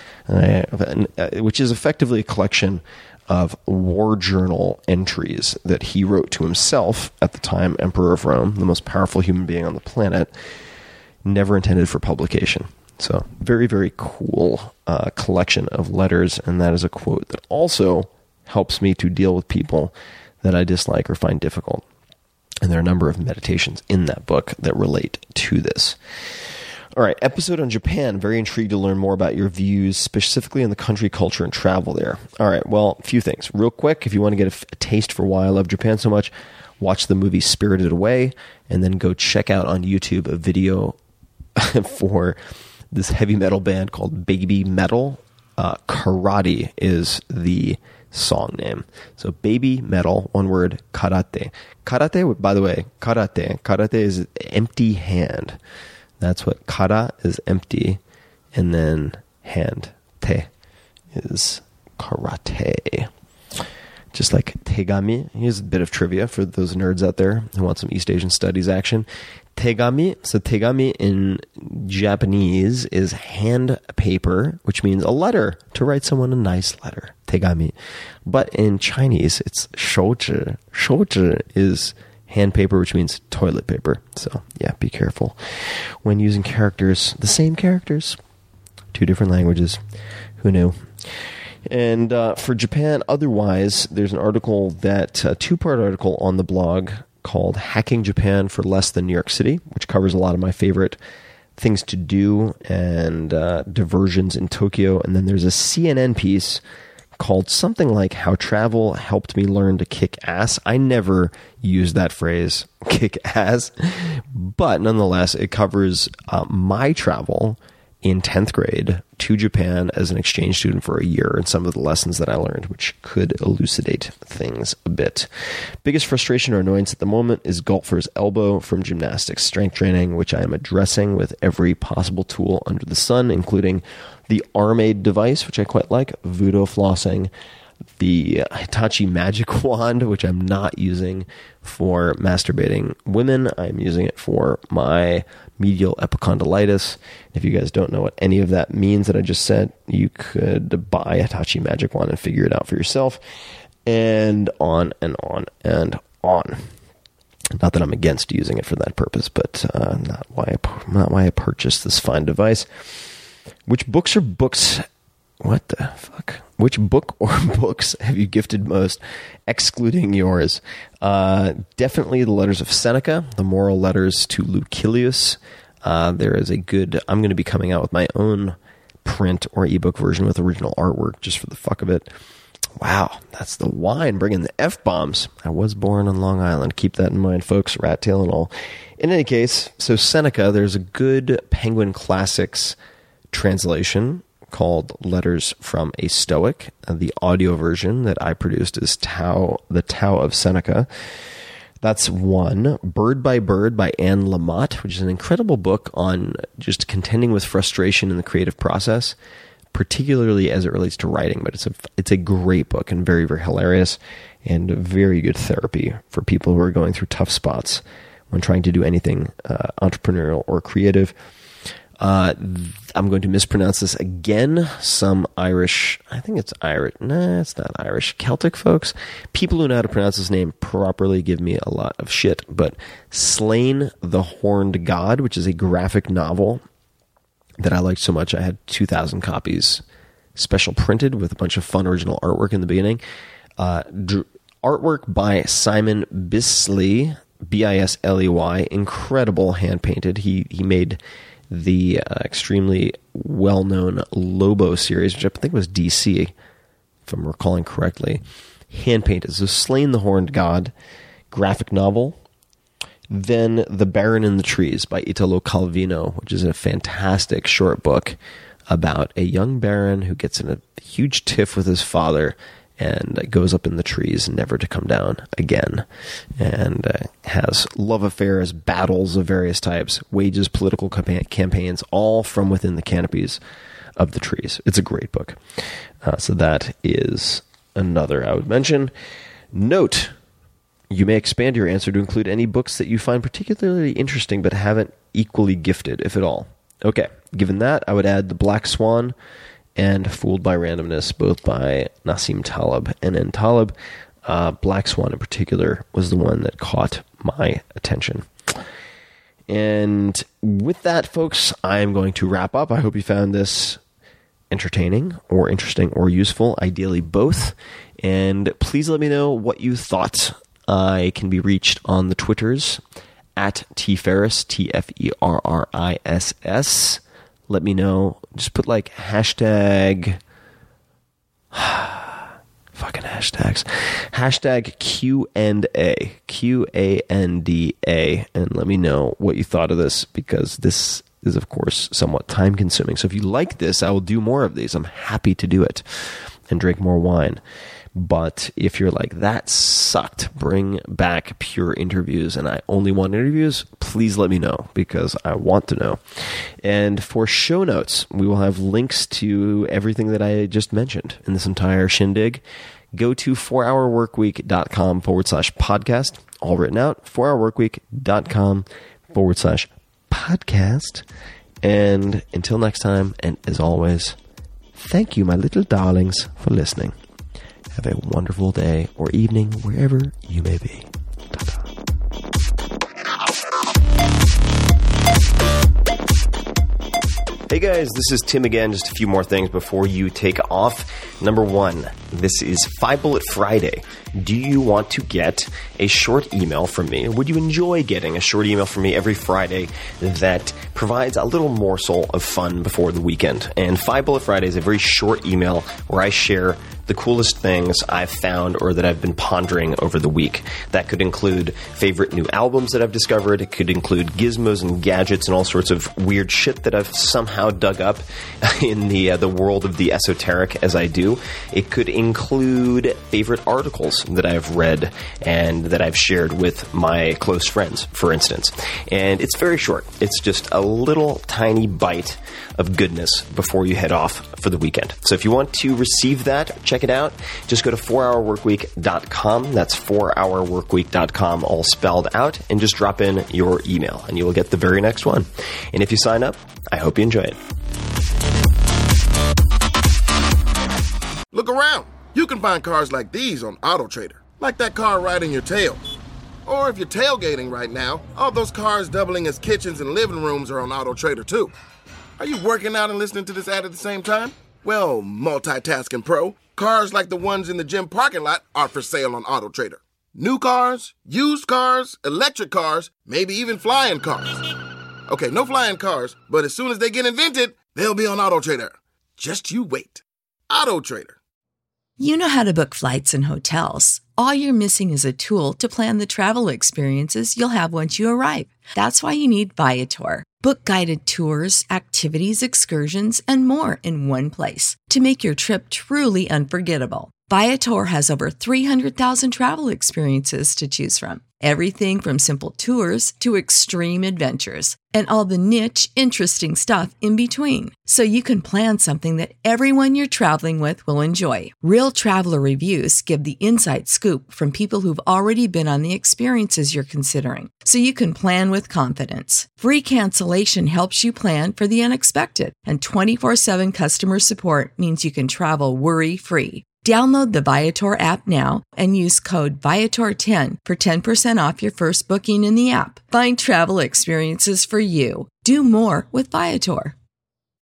which is effectively a collection of war journal entries that he wrote to himself at the time, Emperor of Rome, the most powerful human being on the planet, never intended for publication. So very, very cool collection of letters, and that is a quote that also helps me to deal with people that I dislike or find difficult. And there are a number of meditations in that book that relate to this. All right, episode on Japan. Very intrigued to learn more about your views, specifically on the country, culture, and travel there. All right, well, a few things. Real quick, if you want to get a taste for why I love Japan so much, watch the movie Spirited Away, and then go check out on YouTube a video for this heavy metal band called Baby Metal. Karate is the song name. So Baby Metal, one word, karate. Karate, by the way, karate is empty hand. That's what kara is, empty, and then hand, te, is karate. Just like tegami. Here's a bit of trivia for those nerds out there who want some East Asian studies action. Tegami, so tegami in Japanese is hand paper, which means a letter, to write someone a nice letter. tegami. But in Chinese, it's 手指. 手指 is hand paper, which means toilet paper. So, yeah, be careful when using characters, the same characters, 2 different languages. Who knew? And for Japan, otherwise, there's an article that, a 2-part article on the blog called Hacking Japan for Less Than New York City, which covers a lot of my favorite things to do and diversions in Tokyo. And then there's a CNN piece called something like How Travel Helped Me Learn to Kick Ass. I never use that phrase, kick ass, but nonetheless, it covers my travel in 10th grade to Japan as an exchange student for a year and some of the lessons that I learned, which could elucidate things a bit. Biggest frustration or annoyance at the moment is golfer's elbow from gymnastics strength training, which I am addressing with every possible tool under the sun, including the Arm-Aid device, which I quite like, Vudo flossing, the Hitachi Magic Wand, which I'm not using for masturbating women. I'm using it for my medial epicondylitis. If you guys don't know what any of that means that I just said, you could buy a Hitachi Magic Wand and figure it out for yourself. And on and on and on. Not that I'm against using it for that purpose, but not why I purchased this fine device. Which books or books... What the fuck? Which book or books have you gifted most, excluding yours? Definitely the Letters of Seneca, the moral letters to Lucilius. There is a good... I'm going to be coming out with my own print or ebook version with original artwork just for the fuck of it. Wow, that's the wine, bringing the F-bombs. I was born on Long Island. Keep that in mind, folks, rat tail and all. In any case, so Seneca, there's a good Penguin Classics translation called Letters from a Stoic. The audio version that I produced is The Tao of Seneca. That's one. Bird by Bird by Anne Lamott, which is an incredible book on just contending with frustration in the creative process, particularly as it relates to writing. But it's a great book and very, very hilarious and very good therapy for people who are going through tough spots when trying to do anything entrepreneurial or creative. I'm going to mispronounce this again. Some Irish, I think it's Irish. Nah, it's not Irish. Celtic folks. People who know how to pronounce his name properly give me a lot of shit. But Slain the Horned God, which is a graphic novel that I liked so much. I had 2,000 copies special printed with a bunch of fun original artwork in the beginning. Artwork by Simon Bisley, Bisley. Incredible hand painted. He made the extremely well-known Lobo series, which I think was DC, if I'm recalling correctly. Hand-painted. So Slain the Horned God, graphic novel. Then The Baron in the Trees by Italo Calvino, which is a fantastic short book about a young baron who gets in a huge tiff with his father and goes up in the trees never to come down again, and has love affairs, battles of various types, wages political campaigns, all from within the canopies of the trees. It's a great book. So that is another I would mention. Note, you may expand your answer to include any books that you find particularly interesting but haven't equally gifted, if at all. Okay, given that, I would add The Black Swan and Fooled by Randomness, both by Nassim Taleb and N. Taleb. Black Swan in particular was the one that caught my attention. And with that, folks, I'm going to wrap up. I hope you found this entertaining or interesting or useful, ideally both. And please let me know what you thought. I can be reached on the Twitters at tferriss, TFERRISS. Let me know. Just put like hashtag fucking hashtags. Hashtag Q&A, Q-A-N-D-A, and let me know what you thought of this, because this is, of course, somewhat time consuming. So if you like this, I will do more of these. I'm happy to do it and drink more wine. But if you're like, that sucked, bring back pure interviews, and I only want interviews, please let me know, because I want to know. And for show notes, we will have links to everything that I just mentioned in this entire shindig. Go to 4hourworkweek.com/podcast, all written out, 4hourworkweek.com/podcast. And until next time, and as always, thank you, my little darlings, for listening. Have a wonderful day or evening wherever you may be. Ta-ta. Hey guys, this is Tim again. Just a few more things before you take off. Number one, this is 5 Bullet Friday. Do you want to get a short email from me? Would you enjoy getting a short email from me every Friday that provides a little morsel of fun before the weekend? And 5 Bullet Friday is a very short email where I share the coolest things I've found or that I've been pondering over the week. That could include favorite new albums that I've discovered. It could include gizmos and gadgets and all sorts of weird shit that I've somehow dug up in the world of the esoteric as I do. It could include favorite articles that I've read and that I've shared with my close friends, for instance. And it's very short. It's just a little tiny bite of goodness before you head off for the weekend. So if you want to receive that, check it out. Just go to 4hourworkweek.com. That's 4hourworkweek.com, all spelled out, and just drop in your email, and you will get the very next one. And if you sign up, I hope you enjoy it. Look around. You can find cars like these on AutoTrader, like that car right in your tail. Or if you're tailgating right now, all those cars doubling as kitchens and living rooms are on AutoTrader too. Are you working out and listening to this ad at the same time? Well, multitasking pro, cars like the ones in the gym parking lot are for sale on AutoTrader. New cars, used cars, electric cars, maybe even flying cars. Okay, no flying cars, but as soon as they get invented, they'll be on AutoTrader. Just you wait. AutoTrader. You know how to book flights and hotels. All you're missing is a tool to plan the travel experiences you'll have once you arrive. That's why you need Viator. Book guided tours, activities, excursions, and more in one place to make your trip truly unforgettable. Viator has over 300,000 travel experiences to choose from. Everything from simple tours to extreme adventures and all the niche, interesting stuff in between. So you can plan something that everyone you're traveling with will enjoy. Real traveler reviews give the inside scoop from people who've already been on the experiences you're considering. So you can plan with confidence. Free cancellation helps you plan for the unexpected. And 24/7 customer support means you can travel worry-free. Download the Viator app now and use code Viator10 for 10% off your first booking in the app. Find travel experiences for you. Do more with Viator.